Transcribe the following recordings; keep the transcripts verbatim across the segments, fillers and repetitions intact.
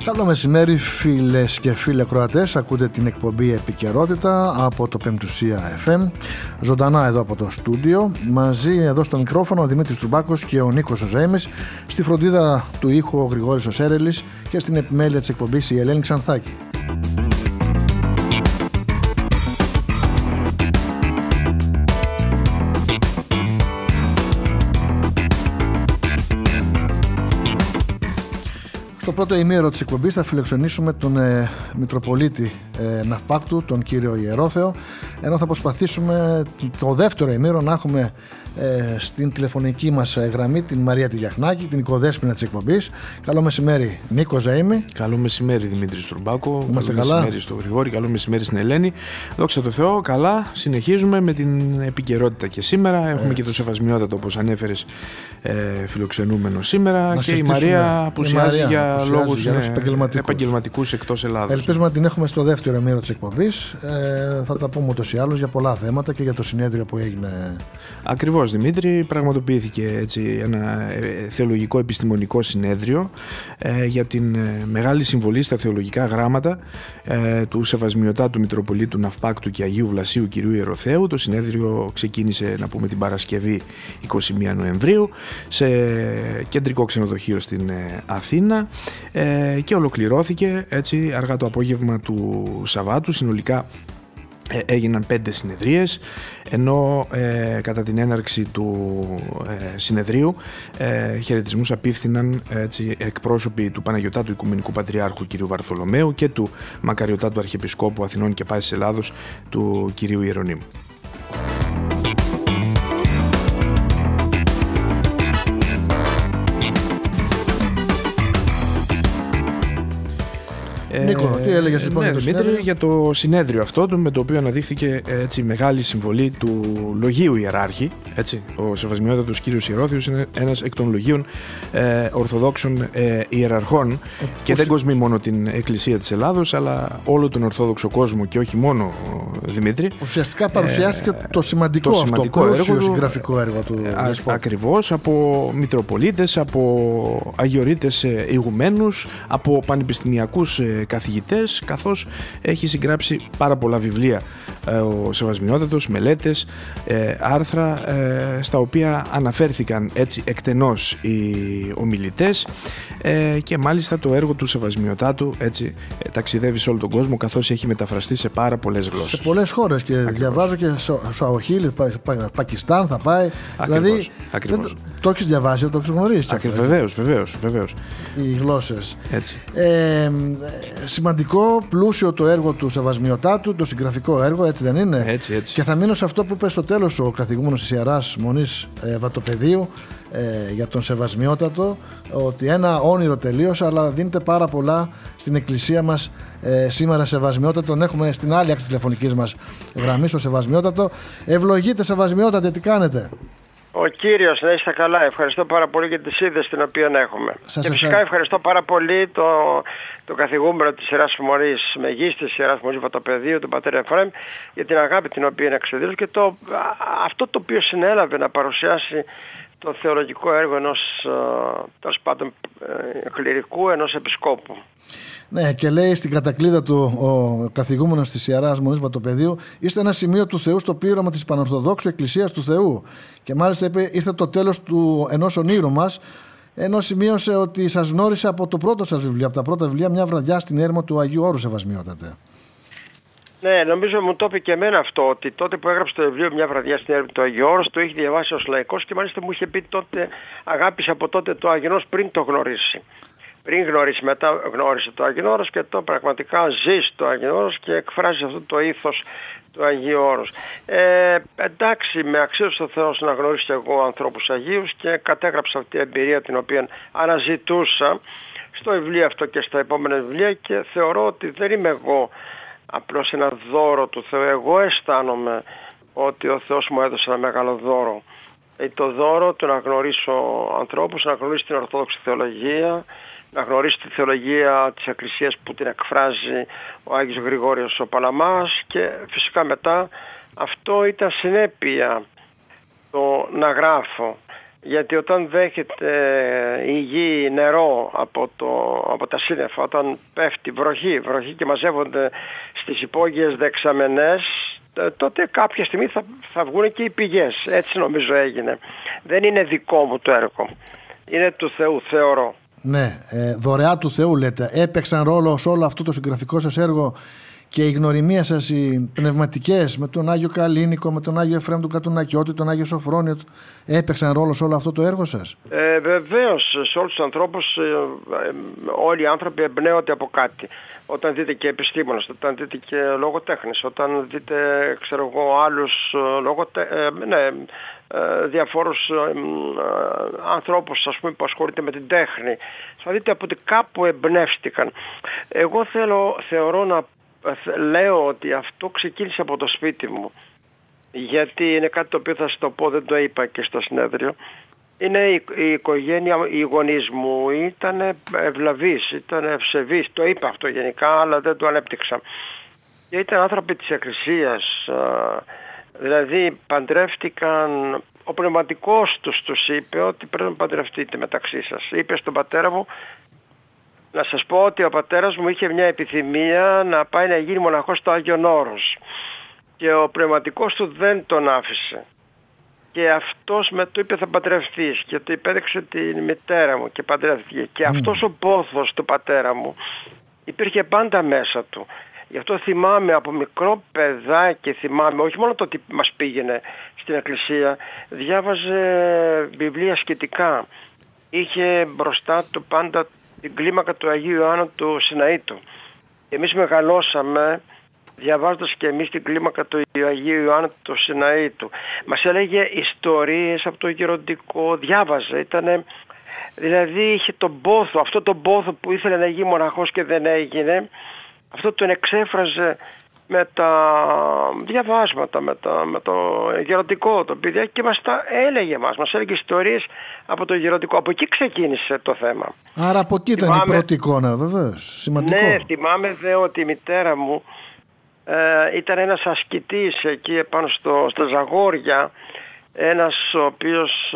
Καλό μεσημέρι φίλες και φίλοι ακροατές. Ακούτε την εκπομπή Επικαιρότητα από το Πεμπτουσία εφ εμ. Ζωντανά εδώ από το στούντιο. Μαζί εδώ στο μικρόφωνο ο Δημήτρης Τρουμπάκος και ο Νίκος ο Ζέιμης. Στη φροντίδα του ήχου ο Γρηγόρης ο Σέρελης και στην επιμέλεια της εκπομπής η Ελένη Ξανθάκη. Στο πρώτο ημίωρο της εκπομπής θα φιλοξενήσουμε τον ε, Μητροπολίτη ε, Ναυπάκτου, τον κύριο Ιερόθεο, ενώ θα προσπαθήσουμε το δεύτερο ημίωρο να έχουμε ε, στην τηλεφωνική μας γραμμή την Μαρία τη Γιαχνάκη, την οικοδέσποινα της εκπομπής. Καλό μεσημέρι Νίκο Ζαΐμη. Καλό μεσημέρι Δημήτρη Στουρμπάκο. Είμαστε καλό καλά. μεσημέρι στο Γρηγόρη, καλό μεσημέρι στην Ελένη. Δόξα τω Θεώ, καλά. Συνεχίζουμε με την επικαιρότητα και σήμερα. Έχουμε ε. και το Σεβασμιότατο, όπως ανέφερες, ε, φιλοξενούμενο σήμερα. Να και η Μαρία απουσιάζει για λόγους ναι, επαγγελματικούς εκτός Ελλάδος. Ελπίζουμε να την έχουμε στο δεύτερο ημίωρο της εκπομπής. Ε, θα τα πούμε ούτως ή άλλως για πολλά θέματα και για το συνέδριο που έγινε. Ακριβώς Δημήτρη, πραγματοποιήθηκε έτσι ένα ε, θεολογικό επιστημονικό συνέδριο ε, για την ε, μεγάλη συμβολή στα θεολογικά γράμματα ε, του Σεβασμιωτάτου Μητροπολίτου Ναυπάκτου και Αγίου Βλασίου κυρίου Ιεροθέου. Το συνέδριο ξεκίνησε, να πούμε, την Παρασκευή εικοστή πρώτη Νοεμβρίου σε κεντρικό ξενοδοχείο στην ε, Αθήνα ε, και ολοκληρώθηκε έτσι αργά το απόγευμα του Σαββάτου. Συνολικά ε, έγιναν πέντε συνεδρίες, ενώ ε, κατά την έναρξη του ε, συνεδρίου ε, χαιρετισμούς απίφθηναν έτσι, εκπρόσωποι του Παναγιωτάτου Οικουμενικού Πατριάρχου κ. Βαρθολομαίου και του Μακαριωτάτου Αρχιεπισκόπου Αθηνών και Πάσης Ελλάδος του κ. Ιερονύμου. Νίκο, τι έλεγες λοιπόν ναι, για το Δημήτρη, συνέδριο? Για το συνέδριο αυτό, με το οποίο αναδείχθηκε έτσι, μεγάλη συμβολή του λογίου ιεράρχη. Έτσι. Ο Σεβασμιότατος κύριος Ιερόθεος είναι ένας εκ των λογίων ε, ορθοδόξων ε, ιεραρχών ε, και δεν κοσμεί μόνο την Εκκλησία της Ελλάδος, αλλά όλο τον ορθόδοξο κόσμο και όχι μόνο, Δημήτρη. Ουσιαστικά παρουσιάστηκε ε, το σημαντικό, το αυτό, σημαντικό έργο, συγγραφικό έργο του α, ακριβώς, από μητροπολίτες, από αγιορείτες ε, ηγουμένους, από πανεπιστημιακούς ε, καθηγητές, καθώς έχει συγγράψει πάρα πολλά βιβλία ε, ο Σεβασμιότατος, μελέτες, ε, άρθρα ε, στα οποία αναφέρθηκαν έτσι εκτενώς οι ομιλητές ε, και μάλιστα το έργο του Σεβασμιωτάτου έτσι ε, ταξιδεύει σε όλο τον κόσμο, καθώς έχει μεταφραστεί σε πάρα πολλές γλώσσες. Σε πολλές χώρες και ακριβώς. Διαβάζω και Σαοχίλ, Πα, Πα, Πακιστάν θα πάει. Ακριβώς. Δηλαδή Ακριβώς. το έχεις διαβάσει, το έχεις γνωρίσει. Βεβαίως, βεβαίως, βεβαίως. Οι γλώσσες. Έτσι. Ε, σημαντικό, πλούσιο το έργο του Σεβασμιωτάτου, το συγγραφικό έργο, έτσι δεν είναι? Έτσι, έτσι. Και θα μείνω σε αυτό που είπε στο τέλος ο καθηγούμενος της Ιεράς Μονής ε, Βατοπεδίου ε, για τον Σεβασμιότατο, ότι ένα όνειρο τελείωσε, αλλά δίνεται πάρα πολλά στην εκκλησία μας ε, σήμερα. Σεβασμιότατο, τον έχουμε στην άλλη άκρη τηλεφωνικής μας γραμμή, στο Σεβασμιότατο. Ευλογείτε Σεβασμιότατε, τι κάνετε? Ο Κύριος, να είστε καλά. Ευχαριστώ πάρα πολύ για τη σύνδεση την οποία έχουμε. Σας και φυσικά ευχα... ευχαριστώ πάρα πολύ το, το καθηγούμενο της Ιεράς Μονής Μεγίστης, της Ιεράς Μονής Βατοπεδίου, τον πατέρα Εφραίμ, για την αγάπη την οποία εξεδήλωσε και το, αυτό το οποίο συνέλαβε να παρουσιάσει το θεολογικό έργο ενός τέλος πάντων κληρικού, ενός επισκόπου. Ναι, και λέει στην κατακλείδα του ο καθηγούμενος της Ιεράς Μονής Βατοπεδίου: είστε ένα σημείο του Θεού στο πλήρωμα της Πανορθοδόξου Εκκλησίας του Θεού. Και μάλιστα είπε: ήρθε το τέλος του ενός ονείρου μας, ενώ σημείωσε ότι σας γνώρισε από το πρώτο σας βιβλίο, από τα πρώτα βιβλία, μια βραδιά στην έρημο του Αγίου Όρου, Σεβασμιότατε. Ναι, νομίζω μου το είπε και εμένα αυτό, ότι τότε που έγραψε το βιβλίο Μια βραδιά στην έρημο του Αγίου Όρου, το είχε διαβάσει ως λαϊκός και μάλιστα μου είχε πει τότε, αγάπησε από τότε το Άγιον Όρος πριν το γνωρίσει. Πριν γνωρίσει, μετά γνώρισε το Άγιον Όρος και το πραγματικά ζει στο Άγιον Όρος και εκφράζει αυτό το ήθος του Αγίου Όρους. Ε, εντάξει, με αξίωσε ο Θεός να γνωρίσει και εγώ ανθρώπους Αγίους και κατέγραψα αυτή την εμπειρία την οποία αναζητούσα στο βιβλίο αυτό και στα επόμενα βιβλία και θεωρώ ότι δεν είμαι εγώ απλώς ένα δώρο του Θεού. Εγώ αισθάνομαι ότι ο Θεός μου έδωσε ένα μεγάλο δώρο. Ε, το δώρο του να γνωρίσω ανθρώπους, να γνωρίσω την Ορθόδοξη Θεολογία, να γνωρίσει τη θεολογία της Εκκλησίας που την εκφράζει ο Άγιος Γρηγόριος ο Παλαμάς και φυσικά μετά αυτό ήταν συνέπεια το να γράφω. Γιατί όταν δέχεται η γη νερό από, το, από τα σύννεφα, όταν πέφτει βροχή, βροχή και μαζεύονται στις υπόγειες δεξαμενές, τότε κάποια στιγμή θα, θα βγουν και οι πηγές. Έτσι νομίζω έγινε. Δεν είναι δικό μου το έργο. Είναι του Θεού, θεωρώ. Ναι, ε, δωρεά του Θεού λέτε. Έπαιξαν ρόλο σε όλο αυτό το συγγραφικό σας έργο και η γνωριμία σας, οι πνευματικές, με τον Άγιο Καλίνικο, με τον Άγιο Εφραίμ του Κατουνακιώτη, τον Άγιο Σοφρόνιο, έπαιξαν ρόλο σε όλο αυτό το έργο σας? Ε, βεβαίως, σε όλους τους ανθρώπους, ε, ε, όλοι οι άνθρωποι εμπνέονται από κάτι. Όταν δείτε και επιστήμονες, όταν δείτε και λογοτέχνες, όταν δείτε, ξέρω εγώ, άλλους λογοτε... ε, ναι, ε, διαφόρους ε, ε, ανθρώπους, ας πούμε, που ασχολείται με την τέχνη, θα δείτε από ότι κάπου εμπνεύστηκαν. Εγώ θέλω, θεωρώ να λέω ότι αυτό ξεκίνησε από το σπίτι μου, γιατί είναι κάτι το οποίο θα σας το πω, δεν το είπα και στο συνέδριο. Είναι η, η οικογένεια, οι γονείς μου ήταν ευλαβείς, ήταν ευσεβείς, το είπα αυτό γενικά, αλλά δεν το ανέπτυξα. Και ήταν άνθρωποι της Εκκλησίας, δηλαδή παντρεύτηκαν, ο πνευματικός τους τους είπε ότι πρέπει να παντρευτείτε μεταξύ σας. Είπε στον πατέρα μου, να σας πω ότι ο πατέρας μου είχε μια επιθυμία να πάει να γίνει μοναχός στο Άγιον Όρος και ο πνευματικός του δεν τον άφησε. Και αυτός με το είπε θα παντρευτείς και το υπέδειξε την μητέρα μου και παντρεύτηκε. Και mm. αυτός ο πόθος του πατέρα μου υπήρχε πάντα μέσα του. Γι' αυτό θυμάμαι από μικρό παιδάκι, θυμάμαι όχι μόνο το ότι μας πήγαινε στην εκκλησία, διάβαζε βιβλία σκητικά. Είχε μπροστά του πάντα την κλίμακα του Αγίου Ιωάννου του Σιναήτου. Εμείς μεγαλώσαμε διαβάζοντας και εμείς την κλίμακα του Αγίου Ιωάννου του Σιναήτου. Μας έλεγε ιστορίες από το γεροντικό, διάβαζε, ήτανε, δηλαδή είχε τον πόθο, αυτό τον πόθο που ήθελε να γίνει μοναχός και δεν έγινε, αυτό τον εξέφραζε με τα διαβάσματα, με, τα, με το γεροντικό, το παιδιά, και μας τα έλεγε μας, μας έλεγε ιστορίες από το γεροντικό. Από εκεί ξεκίνησε το θέμα. Άρα από εκεί ήταν θυμάμαι, η πρώτη εικόνα, βεβαίως, σημαντικό. Ναι, θυμάμαι δε ότι η μητέρα μου ε, ήταν ένας ασκητής εκεί επάνω στο, στα Ζαγόρια, ένας ο οποίος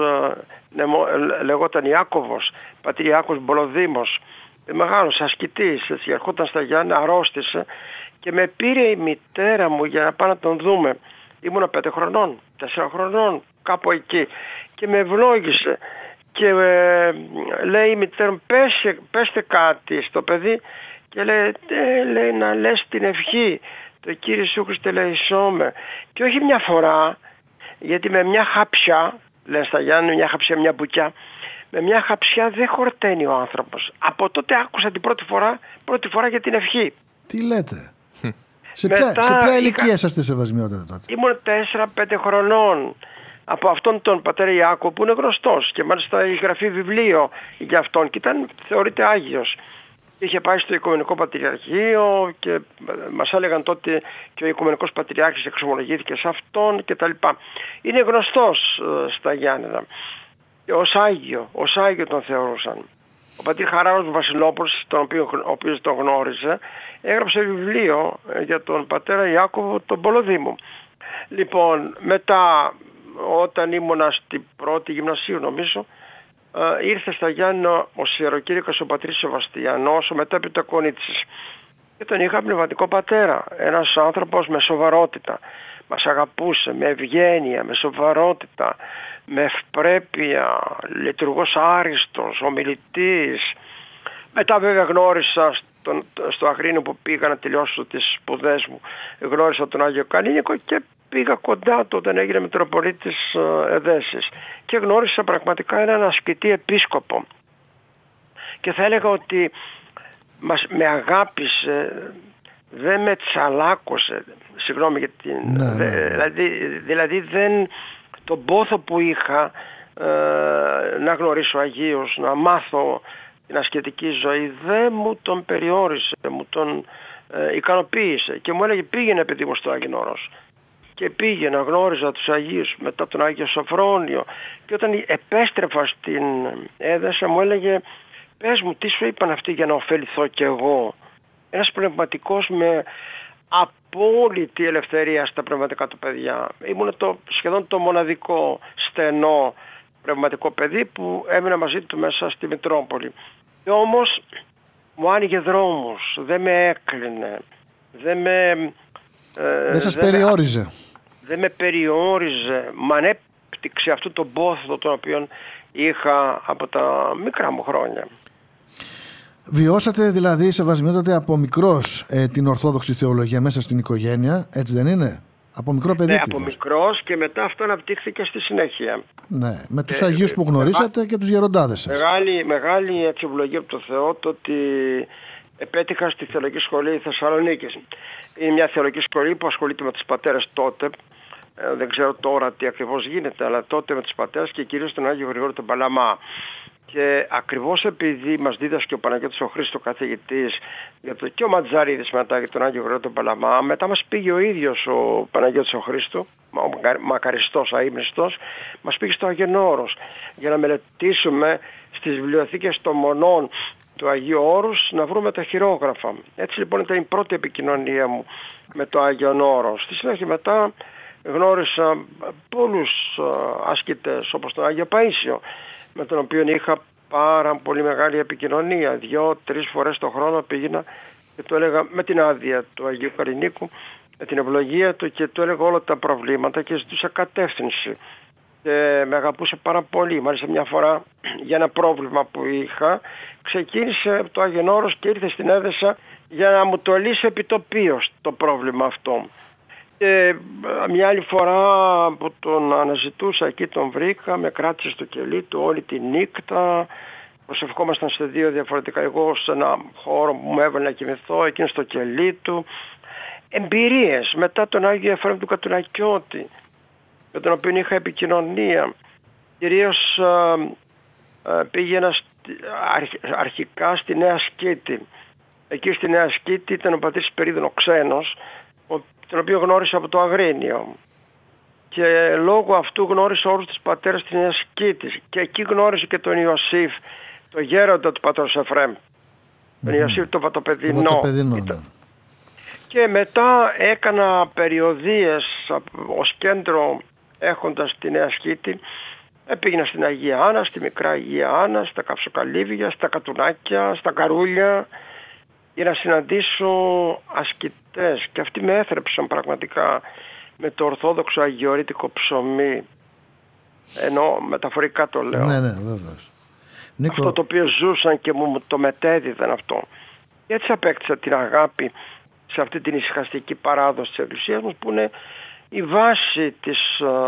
ε, λεγόταν Ιάκωβος, πατήρ Ιάκωβος Μπολοδήμος, μεγάλος ασκητής, έτσι, ερχόταν στα Γιάννη, αρρώστησε και με πήρε η μητέρα μου για να πάω να τον δούμε. Ήμουνα πέντε χρονών, τέσσερα χρονών, κάπου εκεί, και με ευλόγησε και ε, λέει η μητέρα μου, πέστε, πέστε κάτι στο παιδί, και λέει, ε, λέει να λες την ευχή, το Κύριε Ιησού Χριστέ ελεησόμαι, και όχι μια φορά, γιατί με μια χαψιά, λένε στα Γιάννη, μια χαψιά, μια μπουκιά, με μια χαψιά δεν χορταίνει ο άνθρωπος. Από τότε άκουσα την πρώτη φορά, πρώτη φορά για την ευχή. Τι λέτε? σε, ποια, Μετά, σε ποια ηλικία είσαστε σεβασμιότατα τότε? Ήμουν τέσσερα πέντε χρονών. Από αυτόν τον πατέρα Ιάκω που είναι γνωστός και μάλιστα έχει γραφεί βιβλίο για αυτόν και ήταν, θεωρείται Άγιος. Είχε πάει στο Οικουμενικό Πατριαρχείο και μας έλεγαν τότε και ο Οικουμενικός Πατριάρχης εξομολογήθηκε σε αυτόν κτλ. Είναι γνωστός στα Γιάννενα. Ως Άγιο, ως Άγιο τον θεωρούσαν. Ο πατήρ Χαράλαμπος Βασιλόπουλος, τον οποίο, ο οποίος τον γνώριζε, έγραψε βιβλίο για τον πατέρα Ιάκωβο τον Πολοδήμο. Λοιπόν, μετά, όταν ήμουνα στην πρώτη γυμνασίου νομίζω, ήρθε στα Γιάννηνα ο Σιεροκήρυκας ο πατήρ Σεβαστιανός, ο μετέπειτα Κονίτσης. Και τον είχα πνευματικό πατέρα, ένας άνθρωπος με σοβαρότητα. Μας αγαπούσε με ευγένεια, με σοβαρότητα, με ευπρέπεια, λειτουργός άριστος, ομιλητής. Μετά βέβαια γνώρισα στον, στο Αγρίνιο που πήγα να τελειώσω τις σπουδές μου, γνώρισα τον Άγιο Καλίνικο και πήγα κοντά του όταν έγινε Μητροπολίτης Εδέσης και γνώρισα πραγματικά έναν ασκητή επίσκοπο. Και θα έλεγα ότι μας, με αγάπησε, δεν με τσαλάκωσε, συγγνώμη για την... Ναι, ναι, ναι. Δηλαδή, δηλαδή δεν... τον πόθο που είχα ε, να γνωρίσω Αγίους, να μάθω την ασκητική ζωή, δεν μου τον περιόρισε, μου τον ε, ικανοποίησε και μου έλεγε πήγαινε παιδί μου στο Άγιον Όρος. Και πήγαινα, γνώριζα τους Αγίους, μετά τον Άγιο Σοφρόνιο, και όταν επέστρεφα στην Έδεσα μου έλεγε πες μου τι σου είπαν αυτοί για να ωφεληθώ κι εγώ. Ένας πνευματικός με απόλυτη ελευθερία στα πνευματικά του παιδιά. Ήμουν το, σχεδόν το μοναδικό στενό πνευματικό παιδί που έμεινα μαζί του μέσα στη Μητρόπολη. Και όμως μου άνοιγε δρόμους, δεν με έκλεινε, δεν με... Ε, δεν σας δεν περιόριζε. Με, δεν με περιόριζε, μ' ανέπτυξε αυτό τον πόθο τον οποίο είχα από τα μικρά μου χρόνια. Βιώσατε δηλαδή, Σεβασμιότατε, από μικρός ε, την Ορθόδοξη θεολογία μέσα στην οικογένεια, έτσι δεν είναι? Από μικρό παιδί. Ναι, από μικρός, και μετά αυτό αναπτύχθηκε στη συνέχεια. Ναι, με τους ε, Αγίους που γνωρίσατε και τους γεροντάδες σας. Μεγάλη, μεγάλη έτσι, ευλογία από το Θεό το ότι επέτυχα στη Θεολογική Σχολή Θεσσαλονίκης. Είναι μια θεολογική σχολή που ασχολείται με τους πατέρες τότε. Ε, δεν ξέρω τώρα τι ακριβώς γίνεται, αλλά τότε με τους πατέρες και κυρίως τον Άγιο Γρηγόριο τον Παλαμά. Και ακριβώς επειδή μας δίδασκε ο Παναγιώτης ο Χρήστος καθηγητής, και ο Ματζαρίδης μετά για τον Άγιο Γρηγόριο τον Παλαμά, μετά μας πήγε ο ίδιος ο Παναγιώτης ο Χρήστος, ο μακαριστός, αείμνηστος, μας πήγε στο Άγιον Όρος για να μελετήσουμε στις βιβλιοθήκες των μονών του Αγίου Όρους να βρούμε τα χειρόγραφα. Έτσι λοιπόν ήταν η πρώτη επικοινωνία μου με το Άγιον Όρος. Στη συνέχεια μετά γνώρισα πολλούς ασκητές όπως τον Άγιο Παΐσιο, με τον οποίο είχα πάρα πολύ μεγάλη επικοινωνία. Δυο-τρεις φορές το χρόνο πήγαινα και του έλεγα με την άδεια του Αγίου Καρινίκου, με την ευλογία του, και του έλεγα όλα τα προβλήματα και ζητούσα κατεύθυνση. Και με αγαπούσε πάρα πολύ. Μάλιστα μια φορά για ένα πρόβλημα που είχα, ξεκίνησε από το Άγιον Όρος και ήρθε στην Έδεσα για να μου το λύσει επιτοπίως το πρόβλημα αυτό. Και μια άλλη φορά που τον αναζητούσα εκεί τον βρήκα, με κράτησε στο κελί του όλη τη νύχτα. Προσευχόμασταν σε δύο διαφορετικά, εγώ σε ένα χώρο που μου έβαλε να κοιμηθώ, εκείνο στο κελί του. Εμπειρίες. Μετά τον Άγιο Εφραίμ του Κατουνακιώτη, με τον οποίο είχα επικοινωνία. Κυρίως α, α, πήγαινα αρχ, αρχικά στη Νέα Σκήτη. Εκεί στη Νέα Σκήτη ήταν ο πατήρ Σπυρίδων ο Ξένος, τον οποίο γνώρισα από το Αγρίνιο. Και λόγω αυτού γνώρισα όλους τους πατέρες της Νέας Σκήτης. Και εκεί γνώρισα και τον Ιωσήφ, τον γέροντα του πατρός Εφραίμ. Mm-hmm. Τον Ιωσήφ τον Βατοπεδινό. Ναι. Και μετά έκανα περιοδίες ως κέντρο έχοντας τη Νέα Σκήτη. Πήγαινα στην Αγία Άννα, στη Μικρά Αγία Άννα, στα Καυσοκαλύβια, στα Κατουνάκια, στα Καρούλια, για να συναντήσω ασκητές. Και αυτοί με έθρεψαν πραγματικά με το ορθόδοξο αγιορείτικο ψωμί. Ενώ μεταφορικά το λέω. Ναι, ναι, βέβαιως. Νίκο... Αυτό το οποίο ζούσαν και μου το μετέδιδαν αυτό. Και έτσι απέκτησα την αγάπη σε αυτή την ησυχαστική παράδοση της Εκκλησίας μας, που είναι η βάση της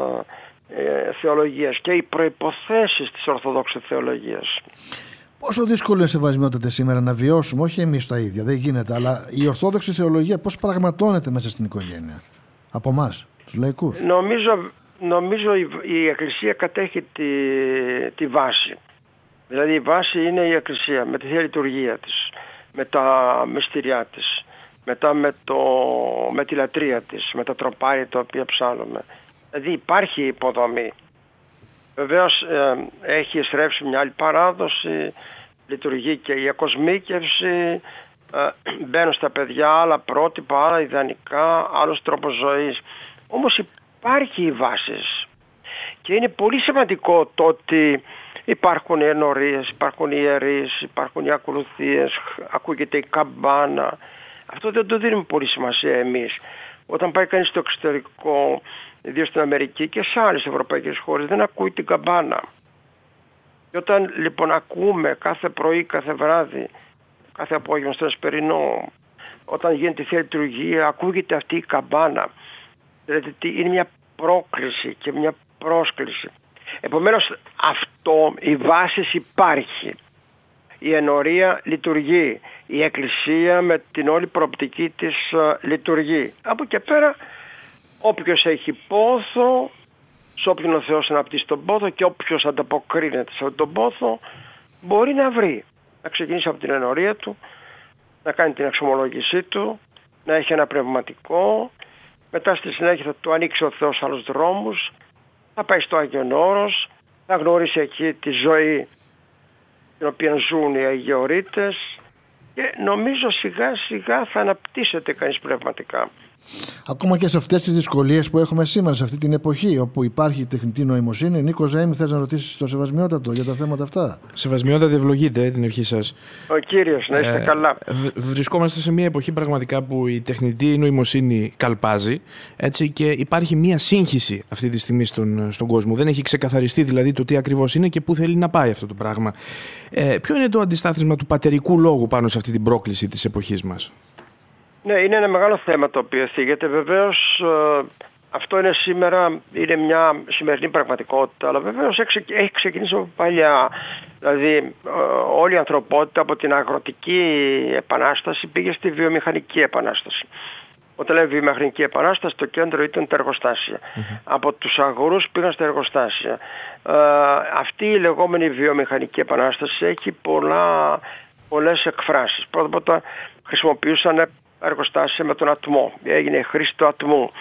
ε, θεολογίας και οι προϋποθέσεις της Ορθοδόξου θεολογίας. Πόσο δύσκολο είναι, Σεβασμιότατε, σήμερα να βιώσουμε, όχι εμείς τα ίδια, δεν γίνεται, αλλά η Ορθόδοξη θεολογία πώς πραγματώνεται μέσα στην οικογένεια, από εμάς, τους λαϊκούς? Νομίζω, νομίζω η, η Εκκλησία κατέχει τη, τη βάση. Δηλαδή η βάση είναι η Εκκλησία με τη Θεία Λειτουργία της, με τα μυστηριά της, μετά με, το, με τη λατρεία της, με τα τροπάρια τα οποία ψάλλουμε. Δηλαδή υπάρχει υποδομή. Βεβαίως ε, έχει εστρέψει μια άλλη παράδοση, λειτουργεί και η εκοσμίκευση, ε, μπαίνουν στα παιδιά άλλα πρότυπα, άλλα ιδανικά, άλλος τρόπος ζωής. Όμως υπάρχει η βάση. Και είναι πολύ σημαντικό το ότι υπάρχουν οι ενορίες, υπάρχουν οι ιερείς, υπάρχουν οι ακολουθίες, ακούγεται η καμπάνα. Αυτό δεν το δίνουμε πολύ σημασία εμείς. Όταν πάει κανείς στο εξωτερικό, ιδίως στην Αμερική και σε άλλες ευρωπαϊκές χώρες, δεν ακούει την καμπάνα. Και όταν λοιπόν ακούμε κάθε πρωί, κάθε βράδυ, κάθε απόγευμα στο εσπερινό, όταν γίνεται η Θεία Λειτουργία, ακούγεται αυτή η καμπάνα. Δηλαδή είναι μια πρόκληση και μια πρόσκληση. Επομένως αυτό, η βάση υπάρχει. Η ενορία λειτουργεί. Η Εκκλησία με την όλη προοπτική της λειτουργεί. Από και πέρα όποιος έχει πόθο, σε όποιον ο Θεός αναπτύσσει τον πόθο, και όποιος ανταποκρίνεται σε αυτόν τον πόθο μπορεί να βρει. Να ξεκινήσει από την ενορία του, να κάνει την εξομολόγησή του, να έχει ένα πνευματικό, μετά στη συνέχεια θα του ανοίξει ο Θεός άλλους δρόμους, θα πάει στο Άγιον Όρος, θα γνωρίσει εκεί τη ζωή την οποία ζουν οι Αγιορείτες και νομίζω σιγά σιγά θα αναπτύσσεται κανείς πνευματικά. Ακόμα και σε αυτές τις δυσκολίες που έχουμε σήμερα, σε αυτή την εποχή όπου υπάρχει τεχνητή νοημοσύνη. Νίκο Ζαήμ, θες να ρωτήσεις το Σεβασμιότατο για τα θέματα αυτά? Σεβασμιότατε, ευλογείτε την ευχή σας. Ο κύριος, να είστε ε, καλά. Βρισκόμαστε σε μια εποχή πραγματικά που η τεχνητή νοημοσύνη καλπάζει, έτσι, και υπάρχει μια σύγχυση αυτή τη στιγμή στον, στον κόσμο. Δεν έχει ξεκαθαριστεί δηλαδή το τι ακριβώς είναι και πού θέλει να πάει αυτό το πράγμα. Ε, ποιο είναι το αντιστάθμισμα του πατερικού λόγου πάνω σε αυτή την πρόκληση της εποχής μας? Ναι, είναι ένα μεγάλο θέμα το οποίο θίγεται. Βεβαίως ε, αυτό είναι σήμερα, είναι μια σημερινή πραγματικότητα, αλλά βεβαίως έχει ξεκινήσει από παλιά. Δηλαδή ε, όλη η ανθρωπότητα από την αγροτική επανάσταση πήγε στη βιομηχανική επανάσταση. Όταν λέμε βιομηχανική επανάσταση, το κέντρο ήταν τα εργοστάσια. Mm-hmm. Από τους αγρούς πήγαν στα εργοστάσια. Ε, αυτή η λεγόμενη βιομηχανική επανάσταση έχει πολλά, πολλές εκφράσεις. Πρώτα απ' όλα χρησιμοποιούσαν εργοστάσια με τον ατμό. Έγινε η χρήση του ατμού.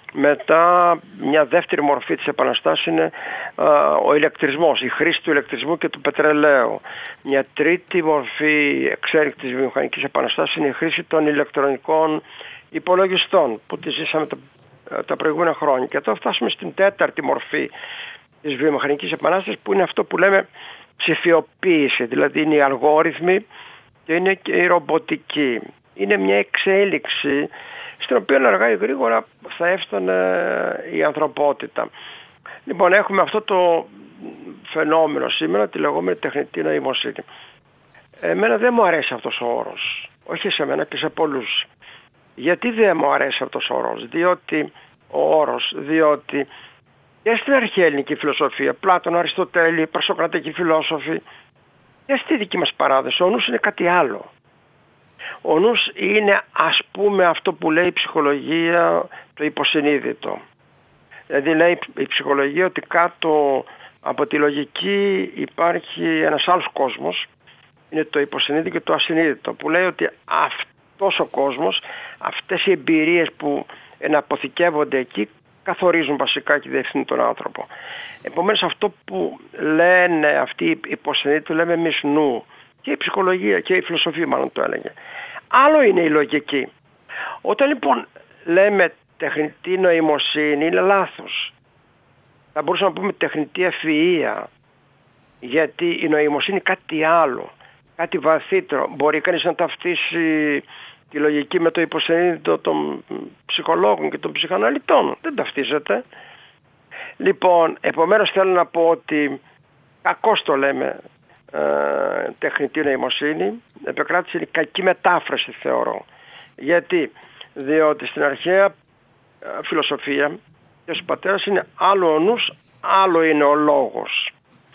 Μετά μια δεύτερη μορφή της επαναστάσεως είναι α, ο ηλεκτρισμός, η χρήση του ηλεκτρισμού και του πετρελαίου. Μια τρίτη μορφή εξέλιξη της βιομηχανικής επαναστάσεως είναι η χρήση των ηλεκτρονικών υπολογιστών που τη ζήσαμε τα, τα προηγούμενα χρόνια. Και τώρα φτάσουμε στην τέταρτη μορφή της βιομηχανικής επανάστασης, που είναι αυτό που λέμε ψηφιοποίηση. Δηλαδή είναι οι αλγόριθμοι και είναι και η ρομποτική. Είναι μια εξέλιξη στην οποία αργά ή γρήγορα θα έφτανε η ανθρωπότητα. Λοιπόν, έχουμε αυτό το φαινόμενο σήμερα, τη λεγόμενη τεχνητή νοημοσύνη. Εμένα δεν μου αρέσει αυτός ο όρος. Όχι σε μένα και σε πολλούς. Γιατί δεν μου αρέσει αυτός ο όρος? Διότι ο όρος, διότι και στην αρχαία ελληνική φιλοσοφία, Πλάτων, Αριστοτέλη, πρασοκρατικοί φιλόσοφοι, και στη δική μας παράδοση, ο νους είναι κάτι άλλο. Ο νους είναι, ας πούμε, αυτό που λέει η ψυχολογία, το υποσυνείδητο. Δηλαδή λέει η ψυχολογία ότι κάτω από τη λογική υπάρχει ένας άλλος κόσμος, είναι το υποσυνείδητο και το ασυνείδητο, που λέει ότι αυτός ο κόσμος, αυτές οι εμπειρίες που εναποθηκεύονται εκεί, καθορίζουν βασικά και διευθύνουν τον άνθρωπο. Επομένως αυτό που λένε αυτοί οι υποσυνείδητοι, λέμε εμείς νου. Και η ψυχολογία και η φιλοσοφία μάλλον το έλεγε. Άλλο είναι η λογική. Όταν λοιπόν λέμε τεχνητή νοημοσύνη, είναι λάθος. Θα μπορούσαμε να πούμε τεχνητή ευφυΐα, γιατί η νοημοσύνη είναι κάτι άλλο, κάτι βαθύτερο. Μπορεί κανείς να ταυτίσει τη λογική με το υποσυνείδητο των ψυχολόγων και των ψυχαναλυτών? Δεν ταυτίζεται. Λοιπόν, επομένως θέλω να πω ότι κακώς το λέμε Ε, τεχνητή νοημοσύνη. Επικράτησε είναι κακή μετάφραση, θεωρώ. Γιατί? Διότι στην αρχαία ε, φιλοσοφία και στους πατέρας είναι άλλο ο νους, άλλο είναι ο λόγος.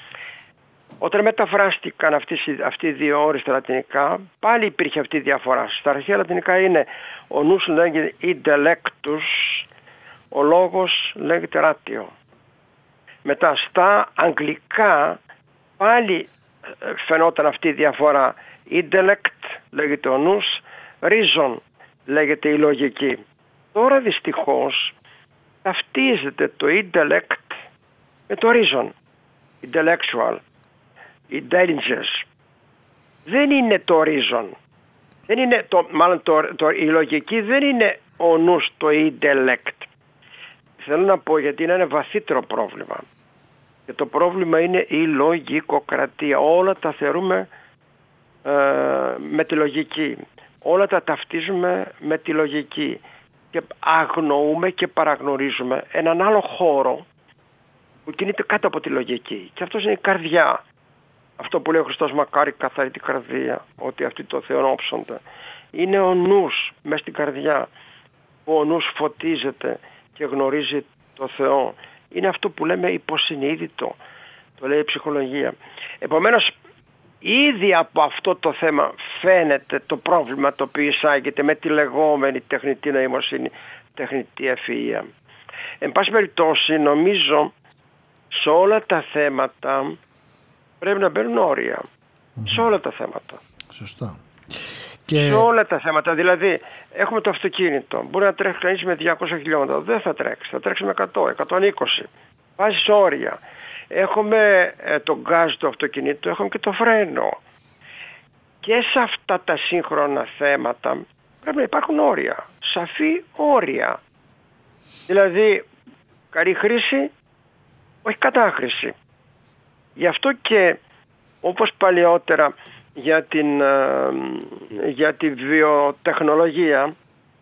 Όταν μεταφράστηκαν αυτοί, αυτοί οι δύο όροι στα λατινικά, πάλι υπήρχε αυτή η διαφορά. Στα αρχαία λατινικά είναι ο νους λέγεται intellectus, ο λόγος λέγεται ratio. Μετά στα αγγλικά πάλι φαινόταν αυτή η διαφορά. Intellect λέγεται ο νους, reason λέγεται η λογική. Τώρα δυστυχώς ταυτίζεται το intellect με το reason. Intellectual, intelligence. Δεν είναι το reason. Δεν είναι το, μάλλον το, το, η λογική δεν είναι ο νους, το intellect. Θέλω να πω γιατί είναι ένα βαθύτερο πρόβλημα. Και το πρόβλημα είναι η λογικοκρατία. Όλα τα θεωρούμε ε, με τη λογική. Όλα τα ταυτίζουμε με τη λογική. Και αγνοούμε και παραγνωρίζουμε έναν άλλο χώρο που κινείται κάτω από τη λογική. Και αυτός είναι η καρδιά. Αυτό που λέει ο Χριστός, μακάρι καθαρή την καρδία, ότι αυτοί το Θεόν όψονται. Είναι ο νους μες στην καρδιά, που ο νους φωτίζεται και γνωρίζει το Θεό. Είναι αυτό που λέμε υποσυνείδητο, το λέει η ψυχολογία. Επομένως, ήδη από αυτό το θέμα φαίνεται το πρόβλημα το οποίο εισάγεται με τη λεγόμενη τεχνητή νοημοσύνη, τεχνητή ευφυΐα. Εν πάση περιπτώσει, νομίζω σε όλα τα θέματα πρέπει να μπαίνουν όρια. Mm-hmm. Σε όλα τα θέματα. Σωστά. Και... Σε όλα τα θέματα. Δηλαδή, έχουμε το αυτοκίνητο. Μπορεί να τρέξει κανείς με διακόσια χιλιόμετρα. Δεν θα τρέξει. Θα τρέξει με εκατό, εκατόν είκοσι. Βάζεις όρια. Έχουμε ε, το γκάζ του αυτοκινήτου, έχουμε και το φρένο. Και σε αυτά τα σύγχρονα θέματα πρέπει να υπάρχουν όρια. Σαφή όρια. Δηλαδή, καλή χρήση, όχι κατάχρηση. Γι' αυτό και όπως παλαιότερα για, την, για τη βιοτεχνολογία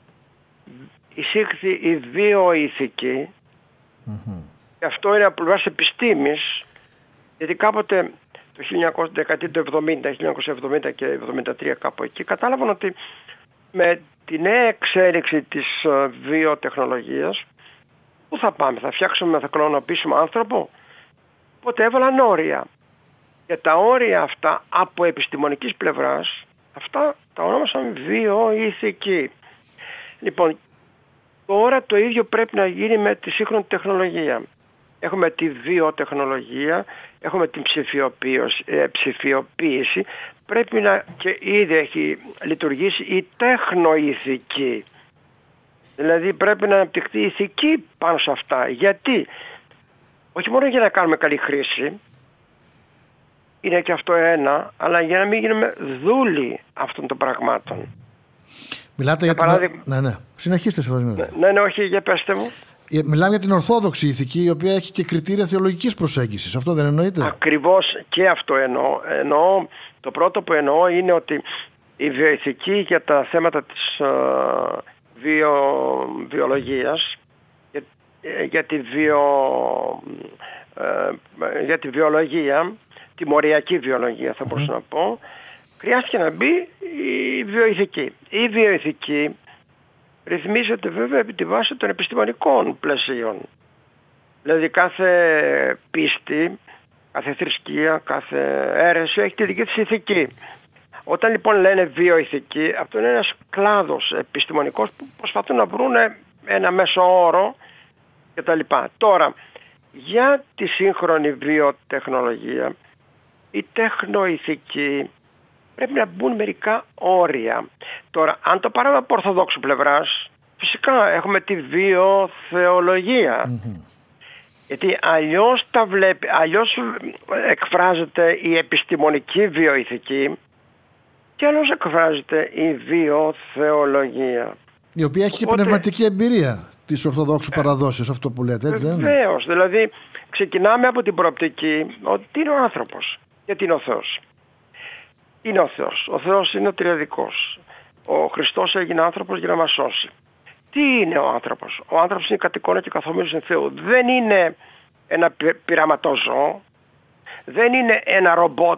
εισήχθη η βιοηθική, mm-hmm. και αυτό είναι από πλευράς επιστήμης, γιατί κάποτε το χίλια εννιακόσια εβδομήντα, χίλια εννιακόσια εβδομήντα και εβδομήντα τρία κάπου εκεί κατάλαβαν ότι με τη νέα εξέλιξη της βιοτεχνολογίας πού θα πάμε, θα φτιάξουμε, θα κλωνοποιήσουμε άνθρωπο? Οπότε έβαλαν όρια. Και τα όρια αυτά από επιστημονικής πλευράς, αυτά τα ονόμασαν βιοηθική. Λοιπόν, τώρα το ίδιο πρέπει να γίνει με τη σύγχρονη τεχνολογία. Έχουμε τη βιοτεχνολογία, έχουμε την ψηφιοποίηση, ε, ψηφιοποίηση. Πρέπει να, και ήδη έχει λειτουργήσει η τεχνοηθική. Δηλαδή πρέπει να αναπτυχθεί η ηθική πάνω σε αυτά. Γιατί? Όχι μόνο για να κάνουμε καλή χρήση, είναι και αυτό ένα, αλλά για να μην γίνουμε δούλοι αυτών των πραγμάτων. Μιλάτε για, για παράδειγμα... την... Ναι, ναι. Συνεχίστε, Σεβασμίου. Ναι, ναι, ναι, όχι, για πέστε μου. Μιλάμε για την ορθόδοξη ηθική, η οποία έχει και κριτήρια θεολογικής προσέγγισης. Αυτό δεν εννοείται? Ακριβώς και αυτό εννοώ. εννοώ. Το πρώτο που εννοώ είναι ότι η βιοηθική για τα θέματα της uh, βιο, βιολογίας, για, για, τη βιο, uh, για τη βιολογία, τη μοριακή βιολογία θα μπορούσα mm-hmm. να πω, χρειάστηκε να μπει η βιοηθική. Η βιοηθική ρυθμίζεται βέβαια επί τη βάση των επιστημονικών πλαισίων. Δηλαδή κάθε πίστη, κάθε θρησκεία, κάθε αίρεση έχει τη δική της ηθική. Όταν λοιπόν λένε βιοηθική, αυτό είναι ένας κλάδος επιστημονικός που προσπαθούν να βρουν ένα μέσο όρο κτλ. Τώρα, για τη σύγχρονη βιοτεχνολογία, η τεχνοηθική πρέπει να μπουν μερικά όρια. Τώρα, αν το πάρουμε από ορθοδόξου πλευράς, φυσικά έχουμε τη βιοθεολογία. Mm-hmm. Γιατί αλλιώς τα βλέπει, αλλιώς εκφράζεται η επιστημονική βιοηθική και αλλιώς εκφράζεται η βιοθεολογία. Η οποία έχει Οπότε, και πνευματική εμπειρία της ορθοδόξου ε, παραδόσεως, αυτό που λέτε, έτσι δεν είναι? Βεβαίως, δηλαδή ξεκινάμε από την προοπτική ότι είναι ο άνθρωπος και τι είναι ο Θεός. Είναι ο Θεός. Ο Θεός είναι ο τριαδικός. Ο Χριστός έγινε άνθρωπος για να μας σώσει. Τι είναι ο άνθρωπος? Ο άνθρωπος είναι κατ' εικόνα και καθ' ομοίωσιν Θεού. Δεν είναι ένα πειραματόζωο. Δεν είναι ένα ρομπότ.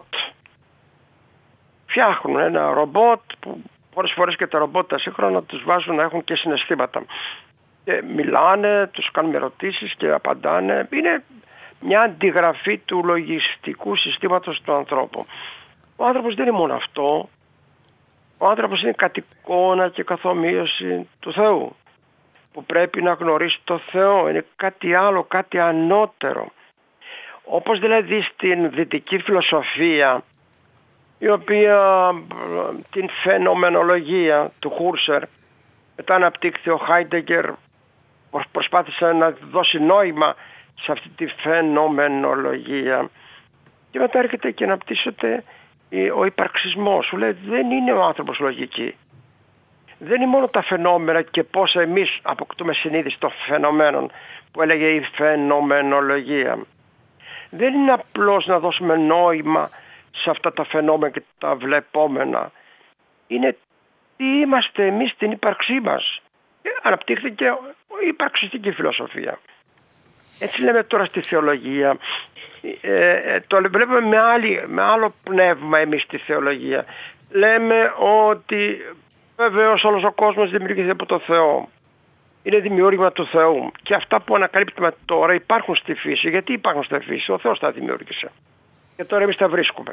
Φτιάχνουν ένα ρομπότ που πολλές φορές και τα ρομπότ τα σύγχρονα τους βάζουν να έχουν και συναισθήματα. Και μιλάνε, τους κάνουν ερωτήσεις και απαντάνε. Είναι μια αντιγραφή του λογιστικού συστήματος του ανθρώπου. Ο άνθρωπος δεν είναι μόνο αυτό. Ο άνθρωπος είναι κατ' εικόνα και καθ' ομοίωση του Θεού, που πρέπει να γνωρίσει το Θεό. Είναι κάτι άλλο, κάτι ανώτερο. Όπως δηλαδή στην δυτική φιλοσοφία, η οποία την φαινομενολογία του Χούρσερ, μετά αναπτύχθηκε ο Χάιντεγκερ, προσπάθησε να δώσει νόημα σε αυτή τη φαινομενολογία, και μετά έρχεται και αναπτύσσεται ο υπαρξισμός. Σου λέει δεν είναι ο άνθρωπος λογική. Δεν είναι μόνο τα φαινόμενα και πώς εμείς αποκτούμε συνείδηση των φαινομένων που έλεγε η φαινομενολογία. Δεν είναι απλώς να δώσουμε νόημα σε αυτά τα φαινόμενα και τα βλεπόμενα. Είναι τι είμαστε εμείς στην ύπαρξή μας. Αναπτύχθηκε η υπαρξιστική φιλοσοφία. Έτσι λέμε τώρα στη θεολογία. Ε, το βλέπουμε με, άλλη, με άλλο πνεύμα εμείς στη θεολογία. Λέμε ότι βεβαίως όλος ο κόσμος δημιουργήθηκε από το Θεό. Είναι δημιούργημα του Θεού. Και αυτά που ανακαλύπτουμε τώρα υπάρχουν στη φύση. Γιατί υπάρχουν στη φύση? Ο Θεός τα δημιούργησε. Και τώρα εμείς τα βρίσκουμε.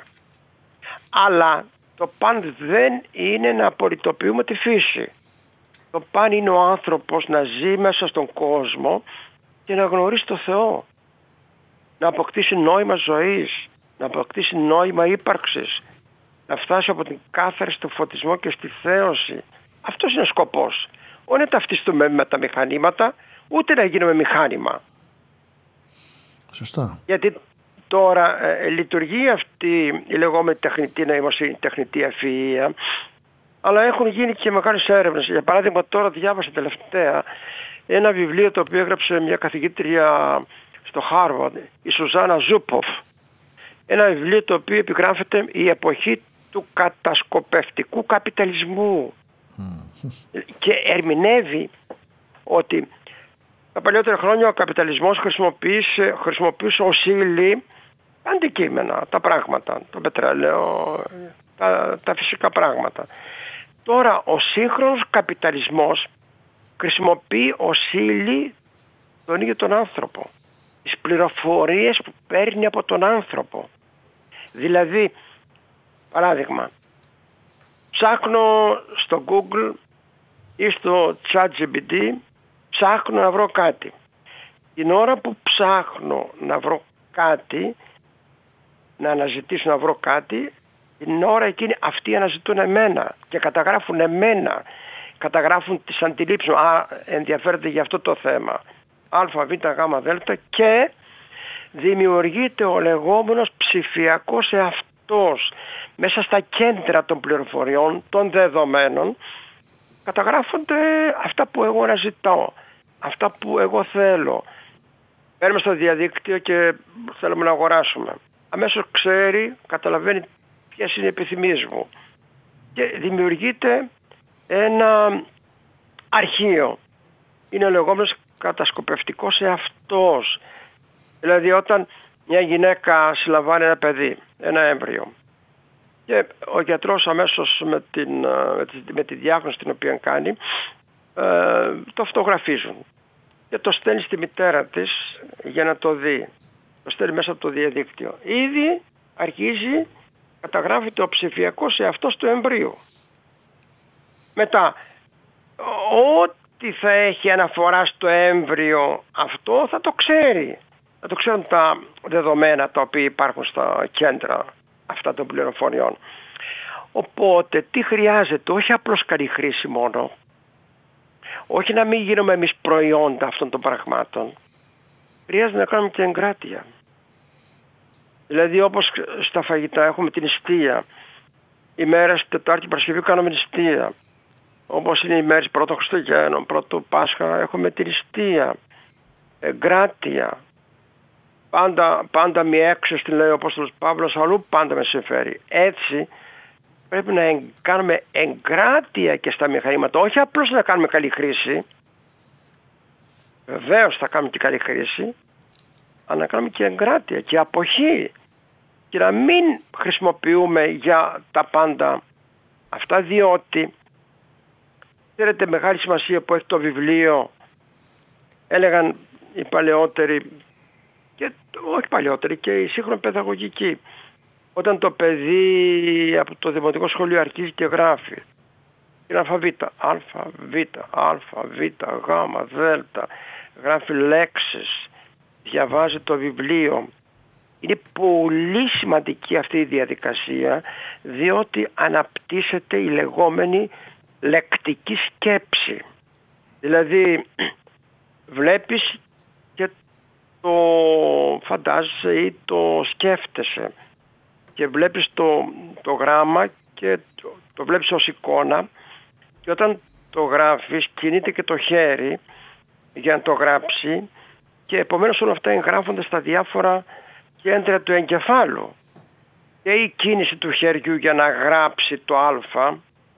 Αλλά το παν δεν είναι να απορριτοποιούμε τη φύση. Το παν είναι ο άνθρωπος να ζει μέσα στον κόσμο και να γνωρίσει το Θεό. Να αποκτήσει νόημα ζωής, να αποκτήσει νόημα ύπαρξης, να φτάσει από την κάθαρση στο φωτισμό και στη θέωση. Αυτός είναι ο σκοπός. Όχι να ταυτιστούμε με τα μηχανήματα, ούτε να γίνουμε μηχάνημα. Σωστά. Γιατί τώρα ε, λειτουργεί αυτή η λεγόμενη τεχνητή νοημοσύνη, τεχνητή ευφυΐα, αλλά έχουν γίνει και μεγάλες έρευνες. Για παράδειγμα, τώρα διάβασα τελευταία ένα βιβλίο το οποίο έγραψε μια καθηγήτρια στο Χάρβαρντ, η Σουζάνα Ζούποφ. Ένα βιβλίο το οποίο επιγράφεται η εποχή του κατασκοπευτικού καπιταλισμού mm. και ερμηνεύει ότι τα παλιότερα χρόνια ο καπιταλισμός χρησιμοποιούσε, χρησιμοποιούσε ως ύλη αντικείμενα, τα πράγματα, το πετρέλαιο, τα, τα φυσικά πράγματα. Τώρα ο σύγχρονος καπιταλισμός χρησιμοποιεί ως ύλη τον ίδιο τον άνθρωπο, τις πληροφορίες που παίρνει από τον άνθρωπο. Δηλαδή, παράδειγμα, ψάχνω στο Google ή στο ChatGPT, ψάχνω να βρω κάτι. Την ώρα που ψάχνω να βρω κάτι, να αναζητήσω να βρω κάτι, την ώρα εκείνη αυτοί αναζητούν εμένα και καταγράφουν εμένα, καταγράφουν τις αντιλήψεις μου. Α, ενδιαφέρεται για αυτό το θέμα. Α, Β, Γ, Δ και δημιουργείται ο λεγόμενος ψηφιακός εαυτός. Μέσα στα κέντρα των πληροφοριών, των δεδομένων, καταγράφονται αυτά που εγώ αναζητάω, αυτά που εγώ θέλω. Παίρνουμε στο διαδίκτυο και θέλουμε να αγοράσουμε. Αμέσως ξέρει, καταλαβαίνει ποιες είναι οι επιθυμίες μου. Και δημιουργείται ένα αρχείο. Είναι ο λεγόμενος κατασκοπευτικός εαυτός. Δηλαδή όταν μια γυναίκα συλλαμβάνει ένα παιδί, ένα έμβριο, και ο γιατρός αμέσως με, την, με, τη, με τη διάγνωση την οποία κάνει ε, το φωτογραφίζουν και το στέλνει στη μητέρα της για να το δει. Το στέλνει μέσα από το διαδίκτυο. Ήδη αρχίζει, καταγράφεται ο ψηφιακός εαυτός του εμβρίου. Μετά, ό,τι θα έχει αναφορά στο έμβριο αυτό θα το ξέρει. Θα το ξέρουν τα δεδομένα τα οποία υπάρχουν στα κέντρα αυτά των πληροφοριών. Οπότε τι χρειάζεται? Όχι απλώς καλή χρήση μόνο. Όχι να μην γίνουμε εμείς προϊόντα αυτών των πραγμάτων. Χρειάζεται να κάνουμε και εγκράτεια. Δηλαδή όπως στα φαγητά έχουμε την νηστεία. Οι μέρες Τετάρτη Παρασκευή κάνουμε νηστεία. Όπως είναι οι μέρες πρώτων Χριστουγέννων, πρώτο Πάσχα, έχουμε την νηστεία. Εγκράτεια. Πάντα, πάντα μη έξω, λέει ο Απόστολος Παύλος, αλλού πάντα με συμφέρει. Έτσι πρέπει να κάνουμε εγκράτεια και στα μηχανήματα, όχι απλώς να κάνουμε καλή χρήση. Βεβαίως θα κάνουμε και καλή χρήση, αλλά να κάνουμε και εγκράτεια και αποχή και να μην χρησιμοποιούμε για τα πάντα αυτά, διότι ξέρετε μεγάλη σημασία που έχει το βιβλίο, έλεγαν οι παλαιότεροι και όχι παλιότεροι και η σύγχρονη παιδαγωγική. Όταν το παιδί από το δημοτικό σχολείο αρχίζει και γράφει την αλφαβήτα, α, β, α, β, γ, δ, γράφει λέξεις, διαβάζει το βιβλίο. Είναι πολύ σημαντική αυτή η διαδικασία, διότι αναπτύσσεται η λεγόμενη λεκτική σκέψη. Δηλαδή βλέπεις και το φαντάζεσαι ή το σκέφτεσαι και βλέπεις το, το γράμμα και το, το βλέπεις ως εικόνα, και όταν το γράφεις κινείται και το χέρι για να το γράψει, και επομένως όλα αυτά εγγράφονται στα διάφορα κέντρα του εγκεφάλου, και η κίνηση του χεριού για να γράψει το α